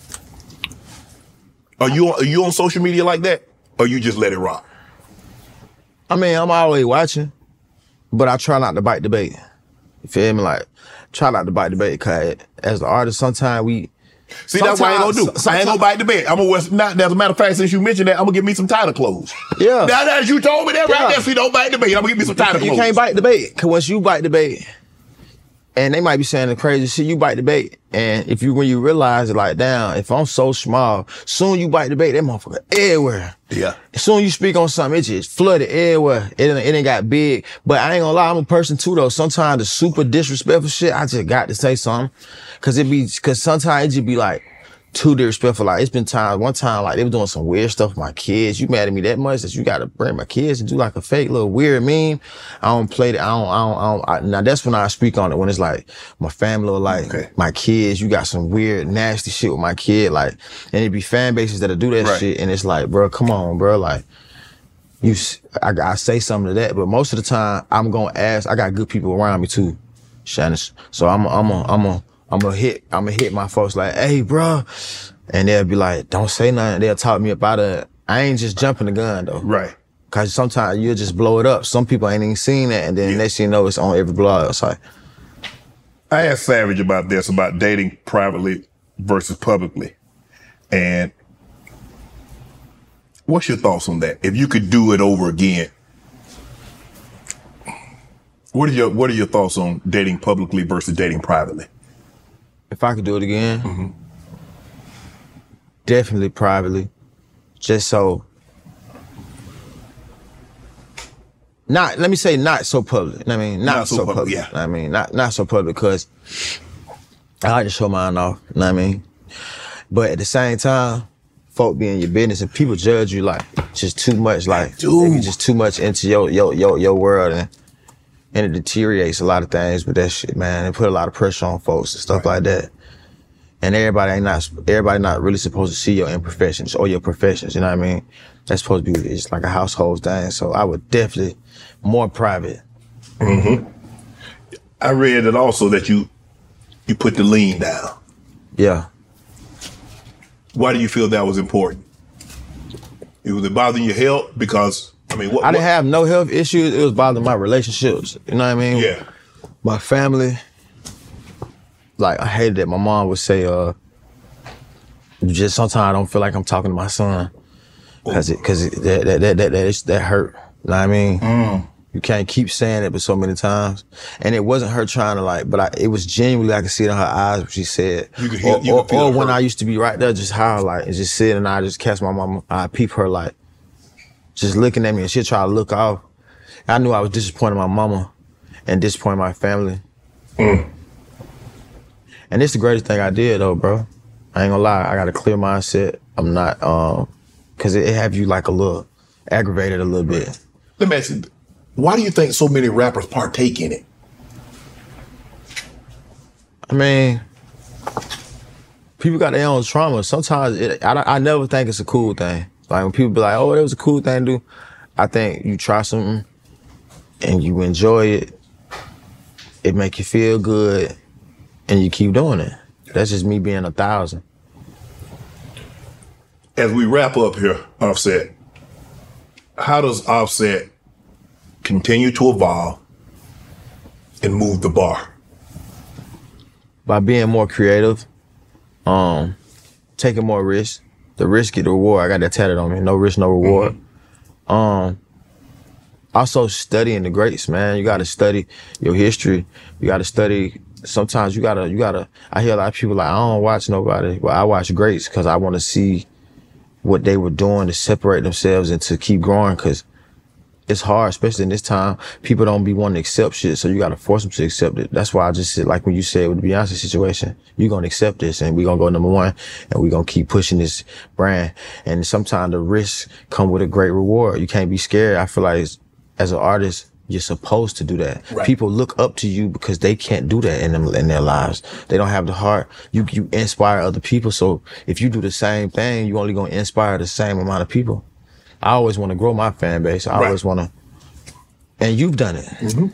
Are you on social media like that? Or you just let it rock?
I mean, I'm always watching, but I try not to bite the bait. You feel me? Like, try not to bite the bait, because as the artist, sometimes we...
See, that's what I ain't gonna do. I ain't gonna bite the bait. I'm gonna wear, as a matter of fact, since you mentioned that, I'm gonna get me some tighter clothes.
Yeah.
Now that you told me that right there, so you don't bite the bait, I'm gonna get me some tighter clothes.
You can't bite the bait, because once you bite the bait, and they might be saying the crazy shit, you bite the bait, and when you realize it, like, damn, if I'm so small, soon you bite the bait, that motherfucker everywhere.
Yeah.
As soon as you speak on something, it just flooded everywhere. It ain't got big. But I ain't gonna lie, I'm a person too though. Sometimes the super disrespectful shit, I just got to say something. Cause sometimes it just be like too disrespectful. Like, it's been one time, like, they were doing some weird stuff with my kids. You mad at me that much that you gotta bring my kids and do like a fake little weird meme. I don't play that. Now that's when I speak on it, when it's like my family or like my kids, you got some weird, nasty shit with my kid. Like, and it be fan bases that'll do that shit. And it's like, bro, come on, bro. Like, I say something to that, but most of the time I'm gonna ask, I got good people around me too, Shannon. So I'm gonna hit my folks like, hey, bro. And they'll be like, don't say nothing. They'll talk me about it. I ain't just jumping the gun though.
Right.
Cause sometimes you'll just blow it up. Some people ain't even seen that. And then next thing you know, it's on every blog. It's like,
I asked Savage about this, about dating privately versus publicly. And what's your thoughts on that? If you could do it over again, What are your thoughts on dating publicly versus dating privately?
If I could do it again, definitely privately. Just so, not so public. I mean, not so public. Yeah. I mean, not so public because I like to show mine off. You know what I mean? But at the same time, folk be in your business and people judge you like just too much, like you just too much into your world and it deteriorates a lot of things with that shit, man. It put a lot of pressure on folks and stuff like that. And everybody not really supposed to see your imperfections or your professions, you know what I mean? That's supposed to be, it's like a household thing. So I would definitely more private.
Mm-hmm. I read it also that you put the lean down.
Yeah.
Why do you feel that was important? Was it bothering your health? Because, I mean,
I didn't have no health issues. It was bothering my relationships. You know what I mean?
Yeah.
My family. Like, I hated that my mom would say, just sometimes I don't feel like I'm talking to my son. Cause that hurt. You know what I mean? You can't keep saying it but so many times. And it wasn't her trying to like, but it was genuinely, I could see it in her eyes when she said, or when I used to be right there, just how like, and just sitting and I just catch my mama, I peep her like, just looking at me and she'd try to look off. I knew I was disappointing my mama and disappointing my family. And it's the greatest thing I did though, bro. I ain't gonna lie, I got a clear mindset. I'm not, cause it have you like a little aggravated a little bit.
Let me ask you, why do you think so many rappers partake in it?
I mean, people got their own trauma. Sometimes I never think it's a cool thing. Like when people be like, oh, that was a cool thing to do. I think you try something and you enjoy it. It make you feel good and you keep doing it. That's just me being 1,000.
As we wrap up here, Offset, how does Offset continue to evolve and move the bar?
By being more creative, taking more risks. The risk get the reward. I got that tatted on me. No risk, no reward. Also studying the greats, man. You gotta study your history. You gotta study. Sometimes you gotta. I hear a lot of people like, I don't watch nobody. Well, I watch greats because I want to see what they were doing to separate themselves and to keep growing, because it's hard, especially in this time. People don't be wanting to accept shit, so you gotta force them to accept it. That's why I just said, like when you said with the Beyonce situation, you're gonna accept this and we're gonna go #1 and we're gonna keep pushing this brand. And sometimes the risks come with a great reward. You can't be scared. I feel like as an artist, you're supposed to do that. Right. People look up to you because they can't do that in their lives. They don't have the heart. You inspire other people. So if you do the same thing, you're only gonna inspire the same amount of people. I always want to grow my fan base. I always want to, and you've done it. You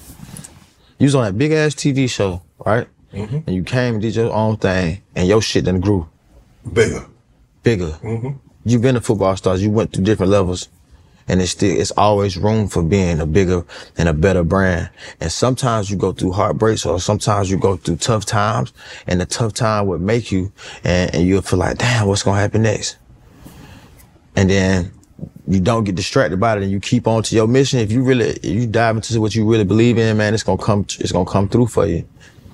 was on that big ass TV show, right? And you came and did your own thing, and your shit done grew.
Bigger.
You've been a football star. You went through different levels, and it's always room for being a bigger and a better brand. And sometimes you go through heartbreaks, or sometimes you go through tough times, and the tough time would make you, and you'll feel like, damn, what's gonna happen next? And then you don't get distracted by it and you keep on to your mission. If you dive into what you really believe in, man, it's gonna come through for you.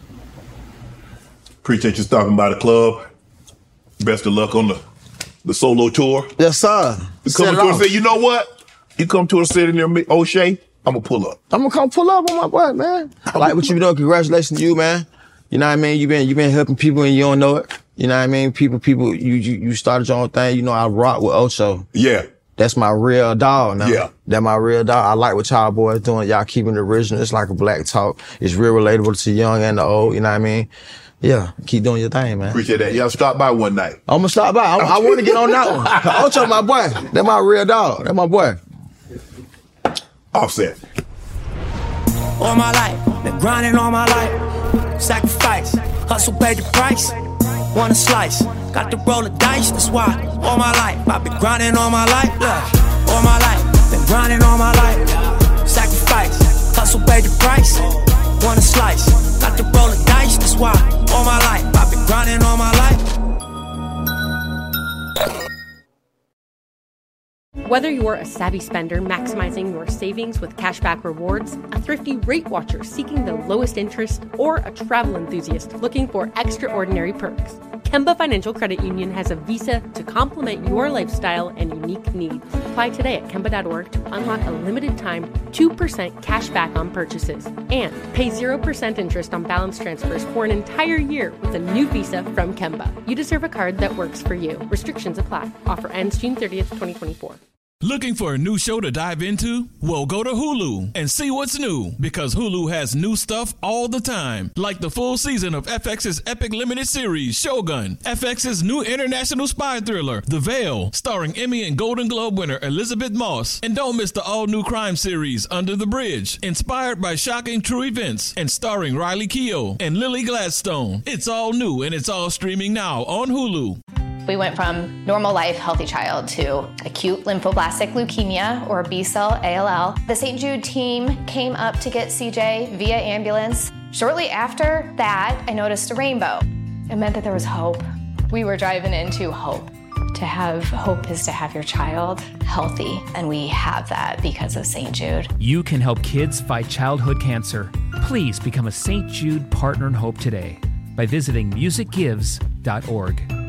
Appreciate you stopping by the club. Best of luck on the solo tour.
Yes, sir.
You come to and say, you know what? You come to a city near me, O'Shea, I'm gonna pull up.
I'm gonna come pull up on my boy, man. Like what you doing, congratulations to you, man. You know what I mean? You've been helping people and you don't know it. You know what I mean? People, you started your own thing. You know, I rock with Ocho.
Yeah.
That's my real dog now.
Yeah.
That's my real dog. I like what y'all boys doing. Y'all keeping it original. It's like a black talk. It's real relatable to the young and the old. You know what I mean? Yeah. Keep doing your thing, man.
Appreciate that. Y'all stop by one night.
I'm gonna stop by. I want to get on that one. Ocho, my boy. That's my real dog. That's my boy.
Offset.
All my life, been grinding all my life. Sacrifice, hustle, pay the price. Want a slice, got to roll the dice. That's why all my life I've been grinding all my life. Look, all my life, been grinding all my life. Sacrifice, hustle, pay the price. Want a slice, got to roll the dice. That's why all my life I've been grinding all my life.
Whether you're a savvy spender maximizing your savings with cashback rewards, a thrifty rate watcher seeking the lowest interest, or a travel enthusiast looking for extraordinary perks, Kemba Financial Credit Union has a visa to complement your lifestyle and unique needs. Apply today at Kemba.org to unlock a limited time 2% cash back on purchases and pay 0% interest on balance transfers for an entire year with a new visa from Kemba. You deserve a card that works for you. Restrictions apply. Offer ends June 30th, 2024.
Looking for a new show to dive into? Well, go to Hulu and see what's new, because Hulu has new stuff all the time, like the full season of FX's epic limited series, Shogun, FX's new international spy thriller, The Veil, starring Emmy and Golden Globe winner Elizabeth Moss, and don't miss the all-new crime series, Under the Bridge, inspired by shocking true events, and starring Riley Keough and Lily Gladstone. It's all new, and it's all streaming now on Hulu.
We went from normal life, healthy child to acute lymphoblastic leukemia, or B-cell ALL. The St. Jude team came up to get CJ via ambulance. Shortly after that, I noticed a rainbow. It meant that there was hope. We were driving into hope. To have hope is to have your child healthy, and we have that because of St. Jude.
You can help kids fight childhood cancer. Please become a St. Jude Partner in Hope today by visiting musicgives.org.